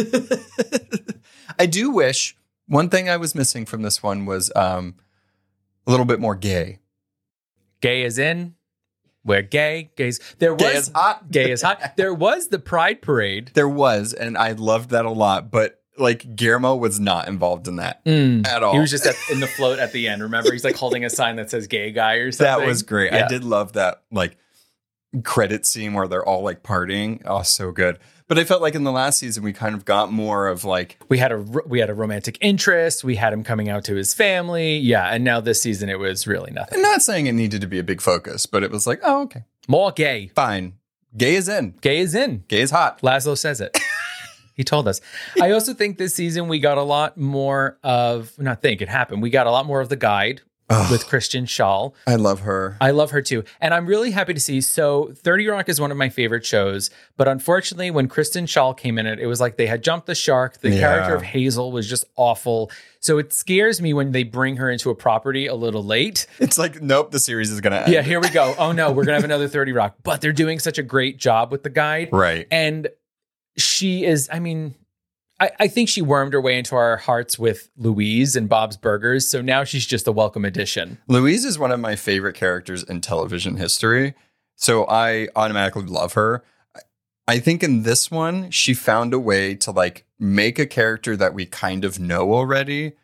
I do wish one thing I was missing from this one was um, a little bit more gay. Gay is in. We're gay. Gays. There was Gay is hot. Gay is hot. There was the Pride Parade. There was, and I loved that a lot. But like Guillermo was not involved in that Mm. at all. He was just at, in the float at the end. Remember, he's like holding a sign that says "gay guy" or something. That was great. Yeah. I did love that like credit scene where they're all like partying. Oh, so good. But I felt like in the last season we kind of got more of like We had a we had a romantic interest. We had him coming out to his family. Yeah, and now this season it was really nothing. I'm not saying it needed to be a big focus, but it was like, oh, okay, More gay. fine. Gay is in. Gay is in. Gay is hot. Laszlo says it. He told us. I also think this season we got a lot more of, not think, it happened. We got a lot more of the guide Ugh. with Christian Schall. I love her. I love her too. And I'm really happy to see. So thirty Rock is one of my favorite shows. But unfortunately, when Kristen Schall came in it, it was like they had jumped the shark. The Yeah. character of Hazel was just awful. So it scares me when they bring her into a property a little late. It's like, nope, the series is going to end. Yeah, here we go. Oh no, we're going to have another thirty Rock. But they're doing such a great job with the guide. Right. And she is, I mean, I, I think she wormed her way into our hearts with Louise and Bob's Burgers. So now she's just a welcome addition. Louise is one of my favorite characters in television history. So I automatically love her. I think in this one, she found a way to like make a character that we kind of know already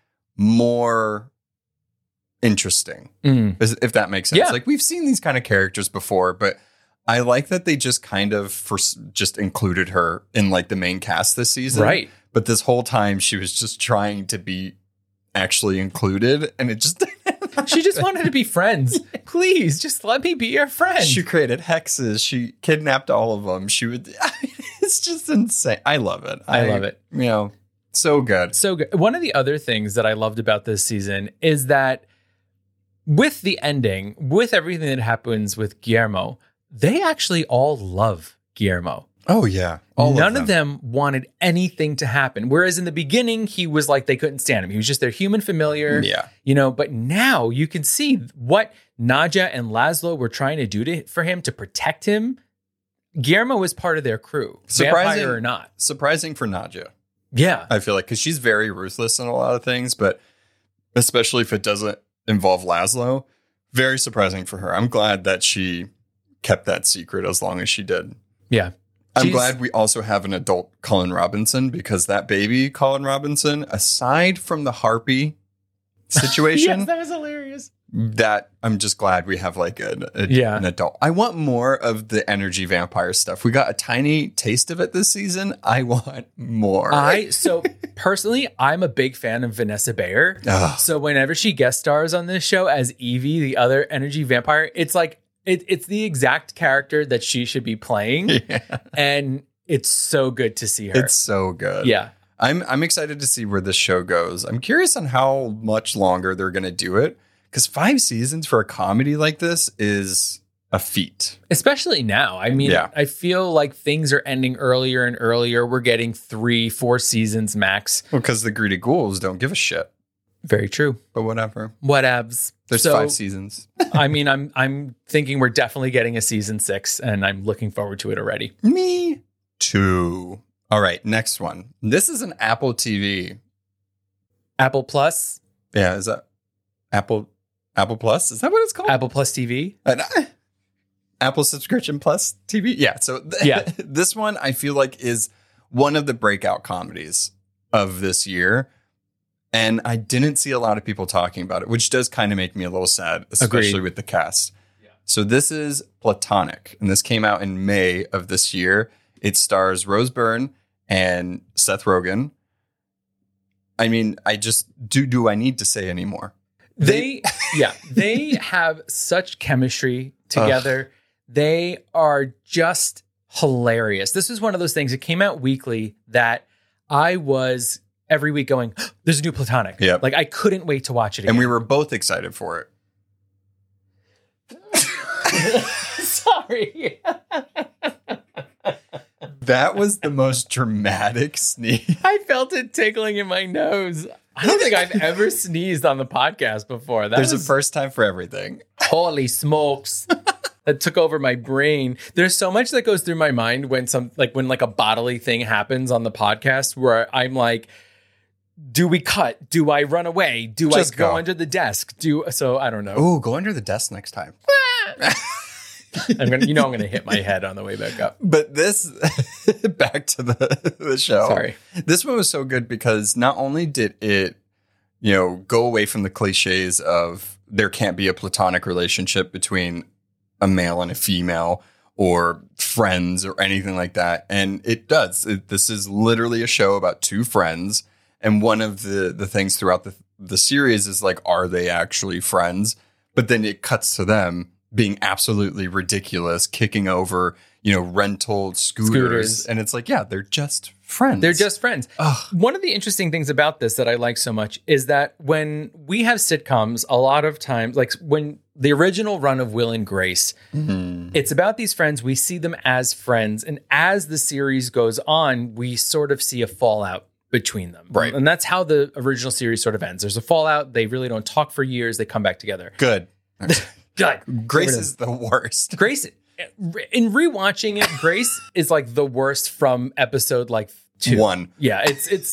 more interesting, Mm. if that makes sense. Yeah. Like we've seen these kind of characters before, but I like that they just kind of for, just included her in like the main cast this season. Right. But this whole time she was just trying to be actually included and it just She just wanted to be friends. Please, just let me be your friend. She created hexes. She kidnapped all of them. She would. It's just insane. I love it. I love it. You know, so good. So good. One of the other things that I loved about this season is that with the ending, with everything that happens with Guillermo, they actually all love Guillermo. Oh yeah, all None of of them. them wanted anything to happen. Whereas in the beginning, he was like they couldn't stand him. He was just their human familiar. Yeah. You know, but now you can see what Nadja and Laszlo were trying to do to, for him to protect him. Guillermo was part of their crew, Surprising vampire or not. Surprising for Nadja, Yeah. I feel like, because she's very ruthless in a lot of things, but especially if it doesn't involve Laszlo, very surprising for her. I'm glad that she kept that secret as long as she did. Yeah. I'm She's- glad we also have an adult Colin Robinson, because that baby Colin Robinson, aside from the harpy situation, Yes, that was hilarious. that I'm just glad we have like an, a, Yeah. an adult. I want more of the energy vampire stuff. We got a tiny taste of it this season. I want more. I so personally, I'm a big fan of Vanessa Bayer. Ugh. So whenever she guest stars on this show as Evie, the other energy vampire, it's like it, it's the exact character that she should be playing, Yeah. and it's so good to see her. It's so good. yeah, I'm I'm excited to see where this show goes. I'm curious on how much longer they're going to do it, because five seasons for a comedy like this is a feat. especially now. I mean, Yeah. I feel like things are ending earlier and earlier. We're getting three, four seasons max. Well, because the greedy ghouls don't give a shit. Very true. But whatever. Whatevs. There's So, five seasons. I mean, I'm I'm thinking we're definitely getting a season six, and I'm looking forward to it already. Me too. All right, next one. This is an Apple T V. Apple Plus. Yeah, is that Apple Apple Plus? Is that what it's called? Apple Plus T V. Uh, Apple Subscription Plus T V. Yeah. So th- Yeah. this one I feel like is one of the breakout comedies of this year. And I didn't see a lot of people talking about it, which does kind of make me a little sad, especially Agreed. with the cast. Yeah. So this is Platonic, and this came out in May of this year. It stars Rose Byrne and Seth Rogen. I mean, I just do. Do I need to say any more? They, yeah, they have such chemistry together. They are just hilarious. This is one of those things. It came out weekly that I was every week going, oh, there's a new Platonic. Yep. Like I couldn't wait to watch it again. And we were both excited for it. Sorry. That was the most dramatic sneeze. I felt it tickling in my nose. I don't think I've ever sneezed on the podcast before. That There's was, a first time for everything. Holy smokes. That took over my brain. There's so much that goes through my mind when some like when like a bodily thing happens on the podcast where I'm like, do we cut? Do I run away? Do Just I go, go. under the desk? Do so I don't know. Oh, go under the desk next time. I'm gonna, you know, I'm going to hit my head on the way back up. But this, back to the, the show. Sorry. This one was so good because not only did it, you know, go away from the cliches of there can't be a platonic relationship between a male and a female or friends or anything like that. And it does. It, this is literally a show about two friends. And one of the, the things throughout the, the series is like, are they actually friends? But then it cuts to them being absolutely ridiculous, kicking over, you know, rental scooters. Scooters. And it's like, yeah, they're just friends. They're just friends. Ugh. One of the interesting things about this that I like so much is that when we have sitcoms, a lot of times, like when the original run of Will and Grace, Mm-hmm. it's about these friends. We see them as friends. And as the series goes on, we sort of see a fallout between them. Right. And that's how the original series sort of ends. There's a fallout. They really don't talk for years. They come back together. Good. Good. Grace is the worst. Grace, in rewatching it, Grace is like the worst from episode like two. One. Yeah, it's it's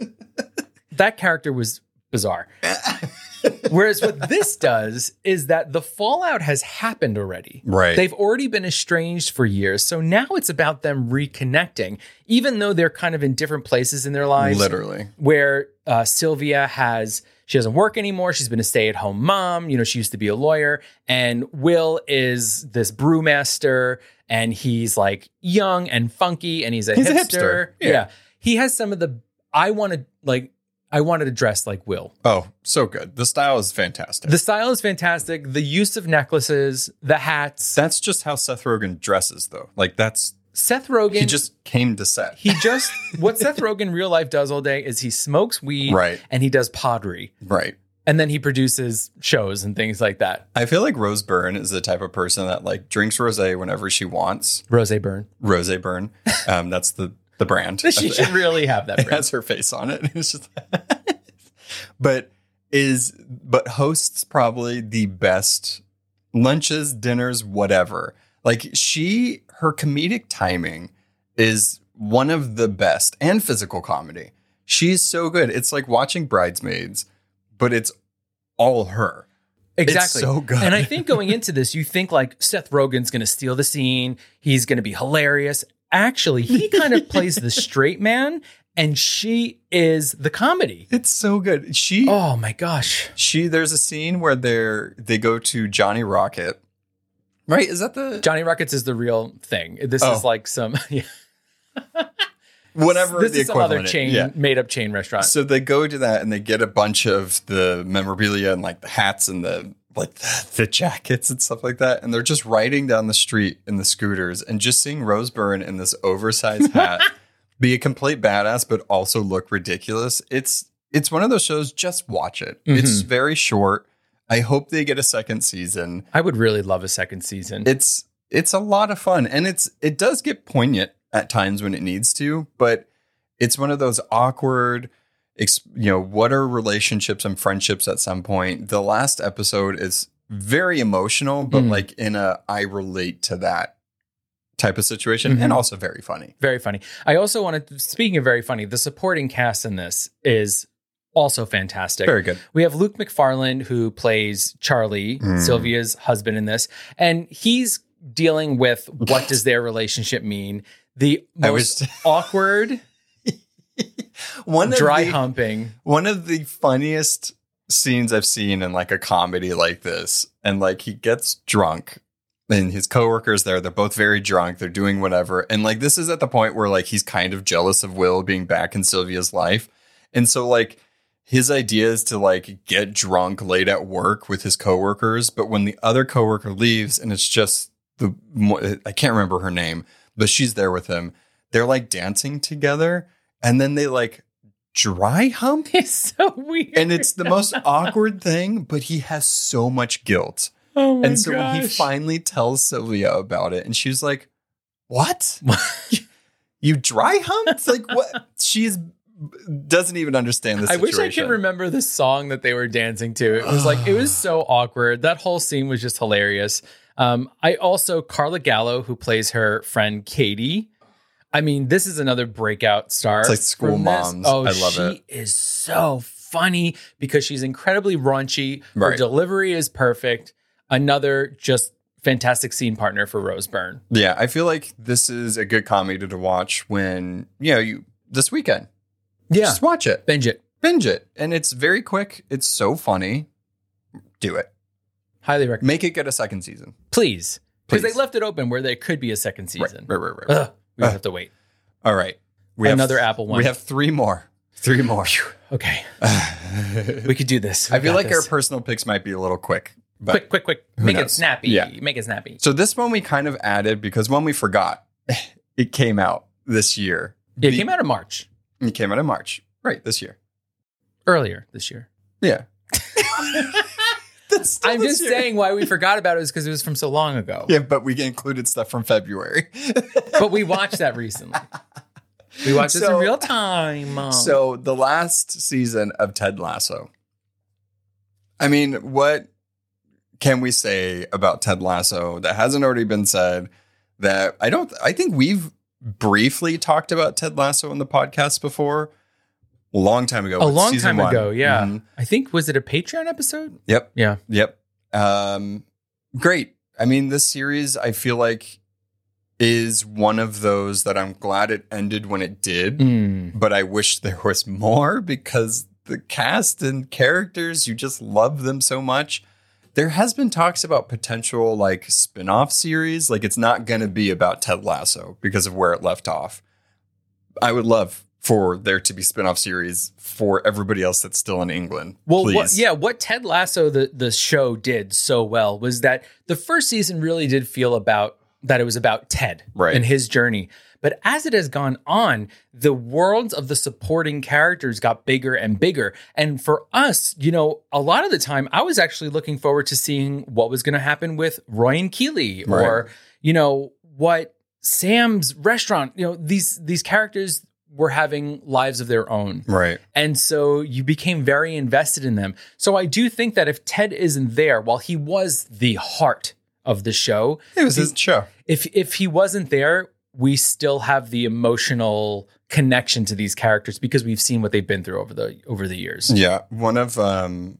that character was bizarre. Whereas what this does is that the fallout has happened already. Right. They've already been estranged for years. So now it's about them reconnecting, even though they're kind of in different places in their lives. Literally. Where uh, Sylvia has, she doesn't work anymore. She's been a stay-at-home mom. You know, she used to be a lawyer. And Will is this brewmaster, and he's like young and funky, and he's a He's a hipster. hipster. Yeah. Yeah. He has some of the, I want to like, I wanted to dress like Will. Oh, so good. The style is fantastic. The style is fantastic. The use of necklaces, the hats. That's just how Seth Rogen dresses, though. Like, that's... Seth Rogen. He just came to set. He just, what Seth Rogen in real life does all day is he smokes weed. Right. And he does pottery. Right. And then he produces shows and things like that. I feel like Rose Byrne is the type of person that, like, drinks rosé whenever she wants. Rosé Byrne. Rosé Byrne. Um, that's the, the brand. She should really have that It brand. has her face on it. It's just... but is but hosts probably the best lunches, dinners, whatever. Like she, her comedic timing is one of the best, and physical comedy. She's so good. It's like watching Bridesmaids, but it's all her. Exactly. It's so good. And I think going into this, you think like Seth Rogen's going to steal the scene. He's going to be hilarious. Actually, he kind of plays the straight man, and she is the comedy. It's so good. She, Oh my gosh. she. There's a scene where they're they go to Johnny Rocket. Right? Is that the Johnny Rockets is the real thing. This Oh. is like some, yeah, whatever this the is some other equivalent is. chain, Yeah. made up chain restaurant. So they go to that and they get a bunch of the memorabilia and like the hats and the like the, the jackets and stuff like that. And they're just riding down the street in the scooters and just seeing Rose Byrne in this oversized hat be a complete badass, but also look ridiculous. It's it's one of those shows. Just watch it. It's very short. I hope they get a second season. I would really love a second season. It's it's a lot of fun, and it's it does get poignant at times when it needs to, but it's one of those awkward, ex- you know, what are relationships and friendships at some point. The last episode is very emotional, but Mm. like in a I relate to that type of situation, Mm-hmm. and also very funny. Very funny. I also wanted to, speaking of very funny, the supporting cast in this is also fantastic. Very good. We have Luke McFarlane, who plays Charlie, Mm. Sylvia's husband in this, and he's dealing with what does their relationship mean. The I most was- awkward, One of dry the, humping. one of the funniest scenes I've seen in like a comedy like this, and like he gets drunk and his coworkers there, they're both very drunk, they're doing whatever, and like this is at the point where like he's kind of jealous of Will being back in Sylvia's life, and so like his idea is to like get drunk late at work with his coworkers, but when the other coworker leaves and it's just the I can't remember her name, but she's there with him, they're like dancing together, and then they like dry hump. It's so weird. And it's the most awkward thing, but he has so much guilt. Oh my And so when he gosh. finally tells Sylvia about it, and she's like, "What? You dry humped? Like what?" She's doesn't even understand the I situation. wish I could remember the song that they were dancing to. It was like, it was so awkward. That whole scene was just hilarious. Um, I also, Carla Gallo, who plays her friend Katie. I mean, this is another breakout star. It's like School from this. Moms. Oh, I love she it. is so funny because she's incredibly raunchy. Her Right. delivery is perfect. Another just fantastic scene partner for Rose Byrne. Yeah, I feel like this is a good comedy to watch when, you know, you this weekend. Yeah. Just watch it. Binge it. Binge it. And it's very quick. It's so funny. Do it. Highly recommend. Make it get a second season. Please. Because they Please. left it open where there could be a second season. Right, right, right, right. Ugh, we Uh. have to wait. All right. We Another have, Apple one. We have three more. Three more. Okay. I We could do this. We feel got like our this. personal picks might be a little quick. But quick, quick, quick. who Make it knows? snappy. Yeah. Make it snappy. So this one we kind of added because one we forgot. It came out this year. Yeah, it The- came out in March. It came out in March. Right, this year. Earlier this year. Yeah. That's still I'm this just year. saying why we forgot about it is because it was from so long ago. Yeah, but we included stuff from February. But we watched that recently. We watched this So- in real time. Mom. So the last season of Ted Lasso. I mean, what can we say about Ted Lasso that hasn't already been said? That I don't. I think we've briefly talked about Ted Lasso in the podcast before, a long time ago. a with long season time one. ago, yeah. Mhm. I think, was it a Patreon episode? Yep. Yeah. Yep. Um, great. I mean, this series, I feel like, is one of those that I'm glad it ended when it did. Mm. But I wish there was more because the cast and characters, you just love them so much. There has been talks about potential like spin-off series. Like it's not going to be about Ted Lasso because of where it left off. I would love for there to be spin-off series for everybody else that's still in England. Well, please. what, yeah, what Ted Lasso, the, the show, did so well was that the first season really did feel about that it was about Ted Right. and his journey. But as it has gone on, the worlds of the supporting characters got bigger and bigger. And for us, you know, a lot of the time, I was actually looking forward to seeing what was going to happen with Roy and Keeley, Right. or, you know, what Sam's restaurant, you know, these these characters were having lives of their own. Right. And so you became very invested in them. So I do think that if Ted isn't there, while he was the heart of the show, It was his show. if if he wasn't there, we still have the emotional connection to these characters because we've seen what they've been through over the over the years. Yeah. One of um,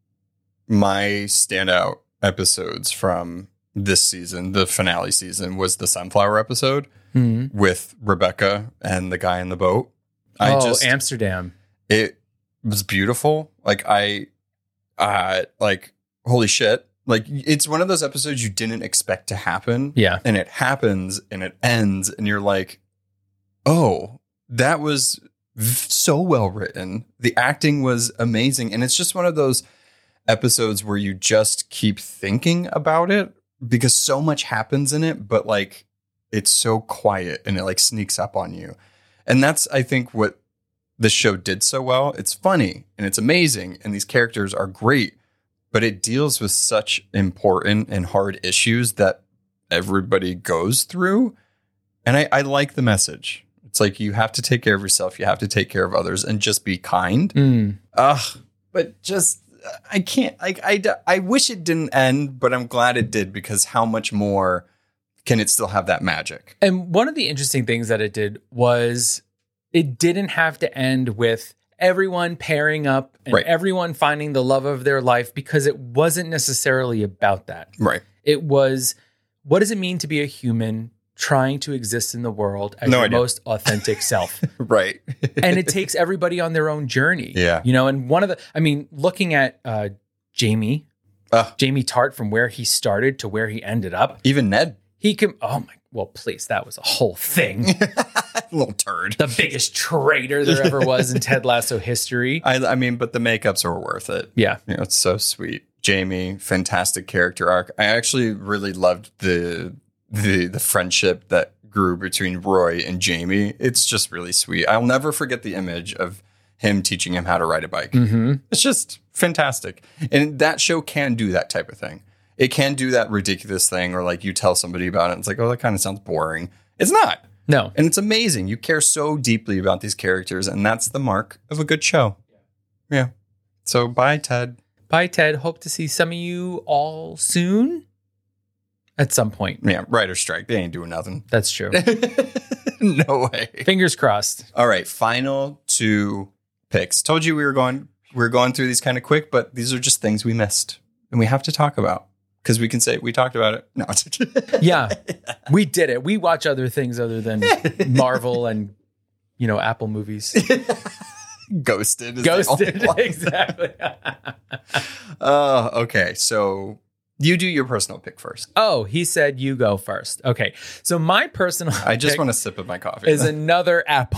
my standout episodes from this season, the finale season, was the sunflower episode Mhm. with Rebecca and the guy in the boat. I oh, just Amsterdam. it was beautiful. Like I uh like holy shit. Like it's one of those episodes you didn't expect to happen. Yeah. And it happens and it ends and you're like, "Oh, that was v- so well written. The acting was amazing." And it's just one of those episodes where you just keep thinking about it because so much happens in it, but like it's so quiet and it like sneaks up on you. And that's, I think, what the show did so well. It's funny and it's amazing and these characters are great, but it deals with such important and hard issues that everybody goes through. And I, I like the message. It's like you have to take care of yourself. You have to take care of others and just be kind. Mm. Ugh, but just, I can't, like, I, I wish it didn't end, but I'm glad it did because how much more can it still have that magic? And one of the interesting things that it did was it didn't have to end with everyone pairing up and Right. everyone finding the love of their life, because it wasn't necessarily about that. Right. It was, what does it mean to be a human trying to exist in the world as No your idea. most authentic self? Right. And it takes everybody on their own journey. Yeah. You know, and one of the, I mean, looking at uh, Jamie, Uh, Jamie Tart, from where he started to where he ended up, even Ned. he can, oh my, well, please, that was a whole thing. Little turd. The biggest traitor there ever was in Ted Lasso history. I, I mean, but the makeups are worth it. Yeah. You know, it's so sweet. Jamie, fantastic character arc. I actually really loved the the the friendship that grew between Roy and Jamie. It's just really sweet. I'll never forget the image of him teaching him how to ride a bike. Mm-hmm. It's just fantastic. And that show can do that type of thing. It can do that ridiculous thing, or like you tell somebody about it, and it's like, oh, that kind of sounds boring. It's not. No. And it's amazing. You care so deeply about these characters, and that's the mark of a good show. Yeah. So bye, Ted. Bye, Ted. Hope to see some of you all soon. At some point. Yeah, writer strike. They ain't doing nothing. That's true. No way. Fingers crossed. All right, final two picks. Told you we were going we were going through these kind of quick, but these are just things we missed and we have to talk about, because we can say we talked about it. No. Yeah. We did it. We watch other things other than Marvel and, you know, Apple movies. Ghosted. is the only Ghosted. one. Exactly. Uh, okay, so you do your personal pick first. Oh, he said you go first. Okay. So my personal I just pick want to sip of my coffee. is another Apple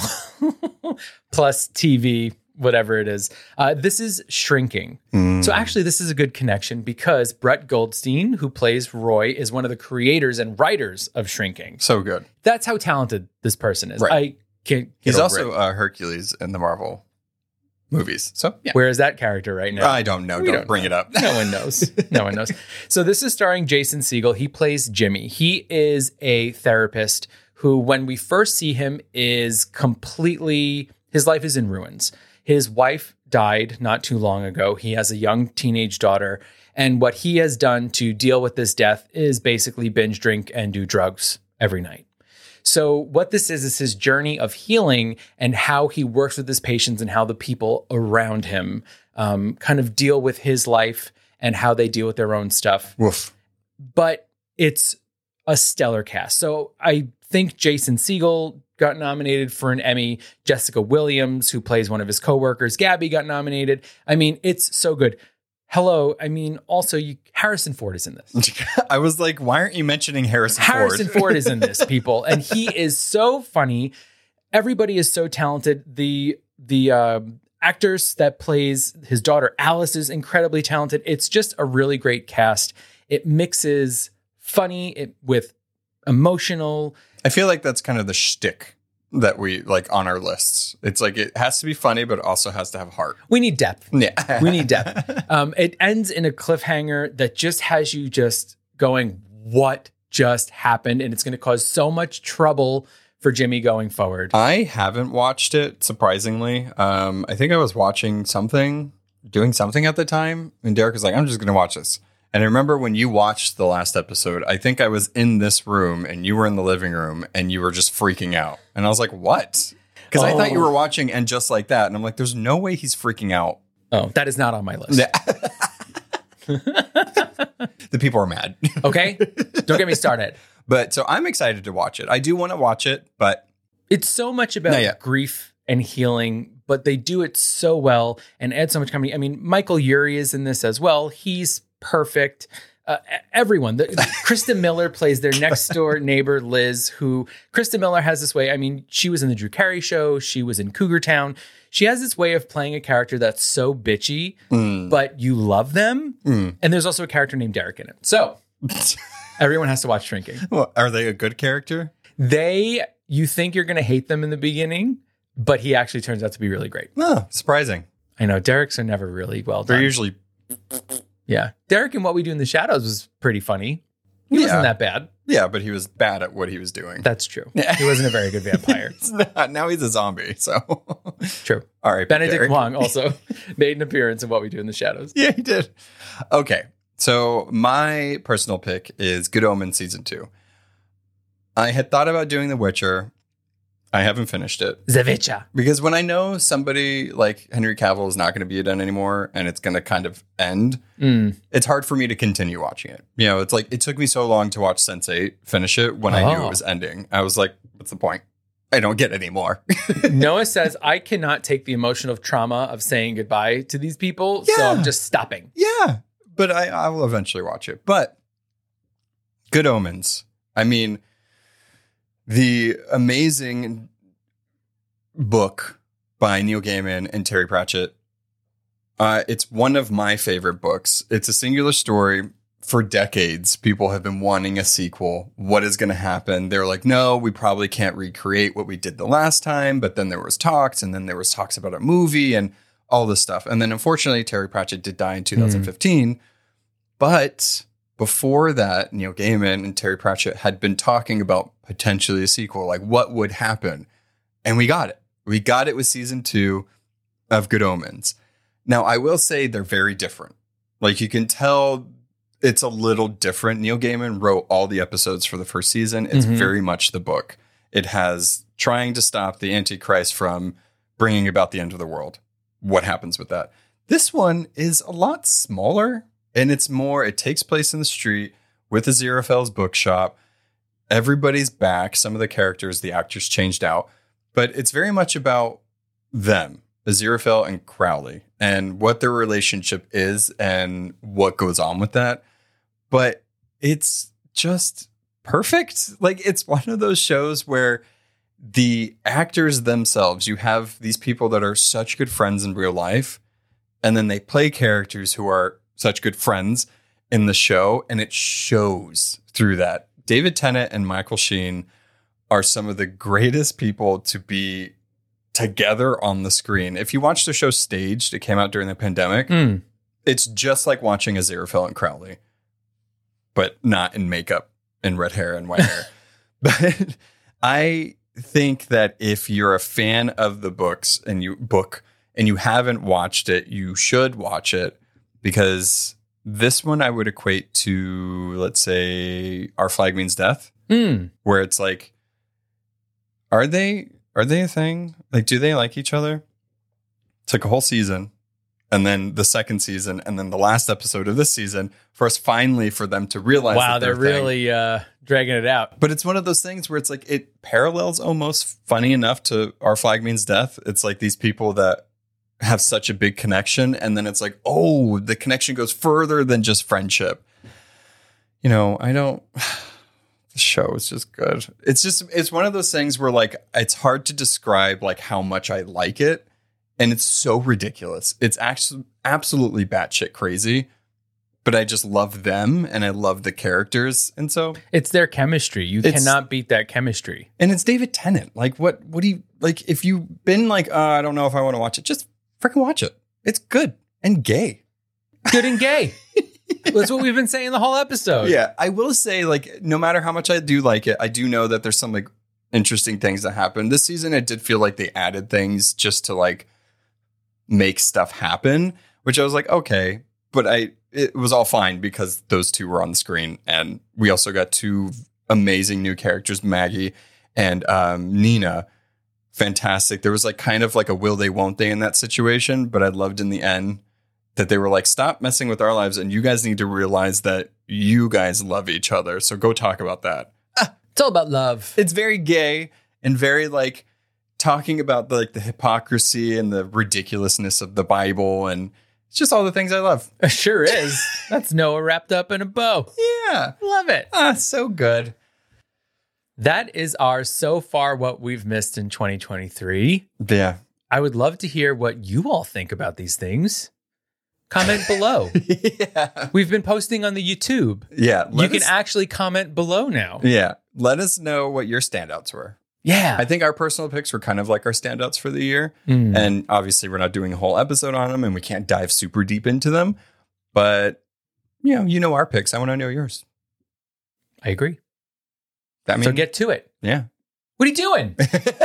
Plus T V, whatever it is. Uh, this is Shrinking. Mm. So actually, this is a good connection because Brett Goldstein, who plays Roy, is one of the creators and writers of Shrinking. So good. That's how talented this person is. Right. I can't get He's over also it. uh, Hercules in the Marvel movies. So yeah. Where is that character right now? I don't know. We Don't, don't bring know. it up. No one knows. No one knows. So this is starring Jason Segel. He plays Jimmy. He is a therapist who, when we first see him, is completely, his life is in ruins. His wife died not too long ago. He has a young teenage daughter. And what he has done to deal with this death is basically binge drink and do drugs every night. So what this is, is his journey of healing and how he works with his patients and how the people around him um, kind of deal with his life and how they deal with their own stuff. Woof. But it's a stellar cast. So I think Jason Segel got nominated for an Emmy. Jessica Williams, who plays one of his coworkers, Gabby, got nominated. I mean, it's so good. Hello. I mean, also, you, Harrison Ford is in this. I was like, why aren't you mentioning Harrison, Harrison Ford? Ford is in this, people, and he is so funny. Everybody is so talented. The the uh, actors that plays his daughter Alice is incredibly talented. It's just a really great cast. It mixes funny it, with emotional. I feel like that's kind of the shtick that we like on our lists. It's like it has to be funny, but it also has to have heart. We need depth. Yeah. We need depth. Um, it ends in a cliffhanger that just has you just going, what just happened? And it's going to cause so much trouble for Jimmy going forward. I haven't watched it, surprisingly. Um, I think I was watching something, doing something at the time, and Derek was like, I'm just going to watch this. And I remember when you watched the last episode, I think I was in this room and you were in the living room and you were just freaking out. And I was like, what? Because I thought you Oh. were watching And Just Like That. And I'm like, there's no way he's freaking out. Oh, that is not on my list. The people are mad. Okay? Don't get me started. But so I'm excited to watch it. I do want to watch it, but It's so much about Not yet. grief and healing, but they do it so well and add so much comedy. I mean, Michael Urie is in this as well. He's perfect. Uh, e- everyone. The, Krista Miller plays their next door neighbor, Liz, who Krista Miller has this way. I mean, she was in the Drew Carey Show. She was in Cougar Town. She has this way of playing a character that's so bitchy, mm, but you love them. mm. And there's also a character named Derek in it. So everyone has to watch Shrinking. Well, are they a good character? They, you think you're going to hate them in the beginning, but he actually turns out to be really great. Oh, surprising. I know Derek's are never really well They're done. usually Yeah. Derek in What We Do in the Shadows was pretty funny. He Yeah. wasn't that bad. Yeah, but he was bad at what he was doing. That's true. Yeah. He wasn't a very good vampire. It's not. Now he's a zombie. So, True. all right. Benedict Derek. Wong also made an appearance in What We Do in the Shadows. Yeah, he did. Okay. So, my personal pick is Good Omens season two. I had thought about doing The Witcher. I haven't finished it. The Witcher. Because when I know somebody like Henry Cavill is not going to be done anymore and it's going to kind of end, mm. it's hard for me to continue watching it. You know, it's like it took me so long to watch Sense eight, finish it when oh. I knew it was ending. I was like, what's the point? I don't get any more. Noah says, I cannot take the emotional trauma of saying goodbye to these people, yeah. so I'm just stopping. Yeah, but I, I will eventually watch it. But Good Omens. I mean, the amazing book by Neil Gaiman and Terry Pratchett. Uh, it's one of my favorite books. It's a singular story. For decades, people have been wanting a sequel. What is going to happen? They're like, no, we probably can't recreate what we did the last time. But then there was talks, and then there was talks about a movie and all this stuff. And then unfortunately, Terry Pratchett did die in two thousand fifteen. Mm. But before that, Neil Gaiman and Terry Pratchett had been talking about potentially a sequel, like what would happen. And we got it. We got it with season two of Good Omens. Now, I will say they're very different. Like you can tell it's a little different. Neil Gaiman wrote all the episodes for the first season. It's mm-hmm. very much the book. It has trying to stop the Antichrist from bringing about the end of the world. What happens with that? This one is a lot smaller, and it's more, it takes place in the street with Aziraphale's bookshop. Everybody's back. Some of the characters, the actors changed out, but it's very much about them, Aziraphale and Crowley, and what their relationship is and what goes on with that. But it's just perfect. Like, it's one of those shows where the actors themselves, you have these people that are such good friends in real life, and then they play characters who are such good friends in the show, and it shows through that. David Tennant and Michael Sheen are some of the greatest people to be together on the screen. If you watch the show Staged, it came out during the pandemic. Mm. It's just like watching Aziraphale and Crowley, but not in makeup and red hair and white hair. But I think that if you're a fan of the books and you book and you haven't watched it, you should watch it, because this one I would equate to, let's say, Our Flag Means Death, mm. where it's like, are they are they a thing? Like, do they like each other? It's like a whole season, and then the second season, and then the last episode of this season for us finally for them to realize. Wow, that they're, they're really uh, dragging it out. But it's one of those things where it's like it parallels almost funny enough to Our Flag Means Death. It's like these people that have such a big connection, and then it's like, oh, the connection goes further than just friendship. You know, I don't. The show is just good. It's just, it's one of those things where like, it's hard to describe like how much I like it. And it's so ridiculous. It's actually absolutely batshit crazy, but I just love them and I love the characters. And so it's their chemistry. You cannot beat that chemistry. And it's David Tennant. Like what, what do you like? If you've been like, uh, I don't know if I want to watch it, just freaking watch it. It's good and gay. Good and gay. That's what we've been saying the whole episode. Yeah, I will say, like, no matter how much I do like it, I do know that there's some like interesting things that happen this season. It did feel like they added things just to like make stuff happen, which I was like, okay, but I it was all fine because those two were on the screen, and we also got two amazing new characters, Maggie and um, Nina. Fantastic. There was like kind of like a will they won't they in that situation, but I loved in the end that they were like, stop messing with our lives, and you guys need to realize that you guys love each other. So go talk about that. Ah, it's all about love. It's very gay and very like talking about the, like the hypocrisy and the ridiculousness of the Bible, and it's just all the things I love. It sure is. That's Noah wrapped up in a bow. Yeah. Love it. Ah, so good. That is our so far what we've missed in twenty twenty-three. Yeah. I would love to hear what you all think about these things. Comment below. Yeah. We've been posting on the YouTube. Yeah. You can us, actually comment below now. Yeah. Let us know what your standouts were. Yeah. I think our personal picks were kind of like our standouts for the year. Mm. And obviously we're not doing a whole episode on them and we can't dive super deep into them. But, you know, you know our picks. I want to know yours. I agree. That means, so get to it. Yeah. What are you doing?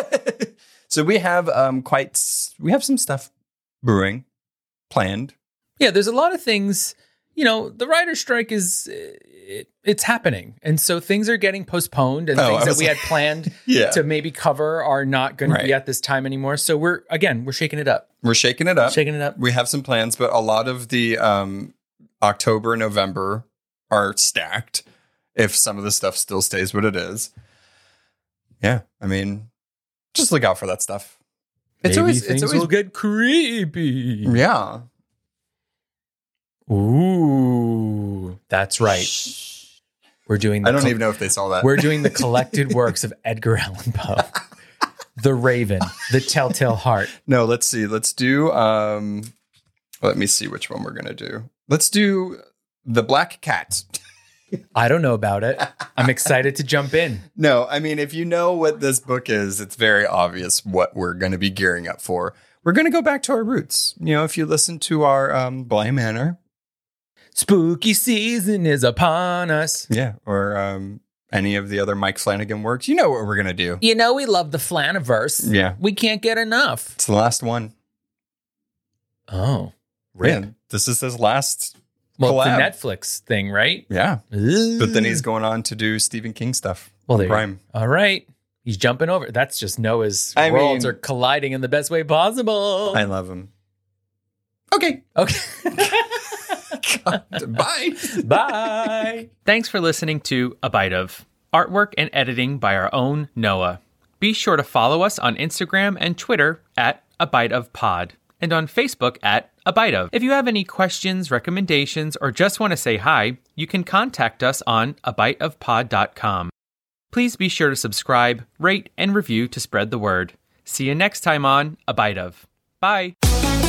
So we have um quite, we have some stuff brewing, planned. Yeah, there's a lot of things, you know, the writer's strike is, it, it's happening. And so things are getting postponed and Oh, things I that was we like- had planned Yeah. to maybe cover are not going Right. to be at this time anymore. So we're, again, we're shaking it up, We're shaking it up. shaking it up. We have some plans, but a lot of the um, October, November are stacked if some of the stuff still stays what it is. Yeah. I mean, just look out for that stuff. It's Maybe always, things it's always, will get creepy. yeah. Ooh, that's right. We're doing. The I don't col- even know if they saw that. We're doing the collected works of Edgar Allan Poe, The Raven, The Telltale Heart. No, let's see. Let's do, um, let me see which one we're going to do. Let's do The Black Cat. I don't know about it. I'm excited to jump in. No, I mean, if you know what this book is, it's very obvious what we're going to be gearing up for. We're going to go back to our roots. You know, if you listen to our um, Bly Manor. Spooky season is upon us. Yeah. Or um, any of the other Mike Flanagan works. You know what we're going to do. You know we love the Flaniverse. Yeah. We can't get enough. It's the last one. Oh. Yeah. This is his last Well, collab. it's a Netflix thing, right? Yeah. But then he's going on to do Stephen King stuff. well, on there you- Prime. All right. He's jumping over. That's just Noah's I worlds mean- are colliding in the best way possible. I love him. Okay. okay. Bye. Bye. Thanks for listening to A Bite of. Artwork and editing by our own Noah. Be sure to follow us on Instagram and Twitter at A Bite of Pod and on Facebook at A Bite of. If you have any questions, recommendations, or just want to say hi, you can contact us on a bite of pod dot com. Please be sure to subscribe, rate, and review to spread the word. See you next time on A Bite of. Bye.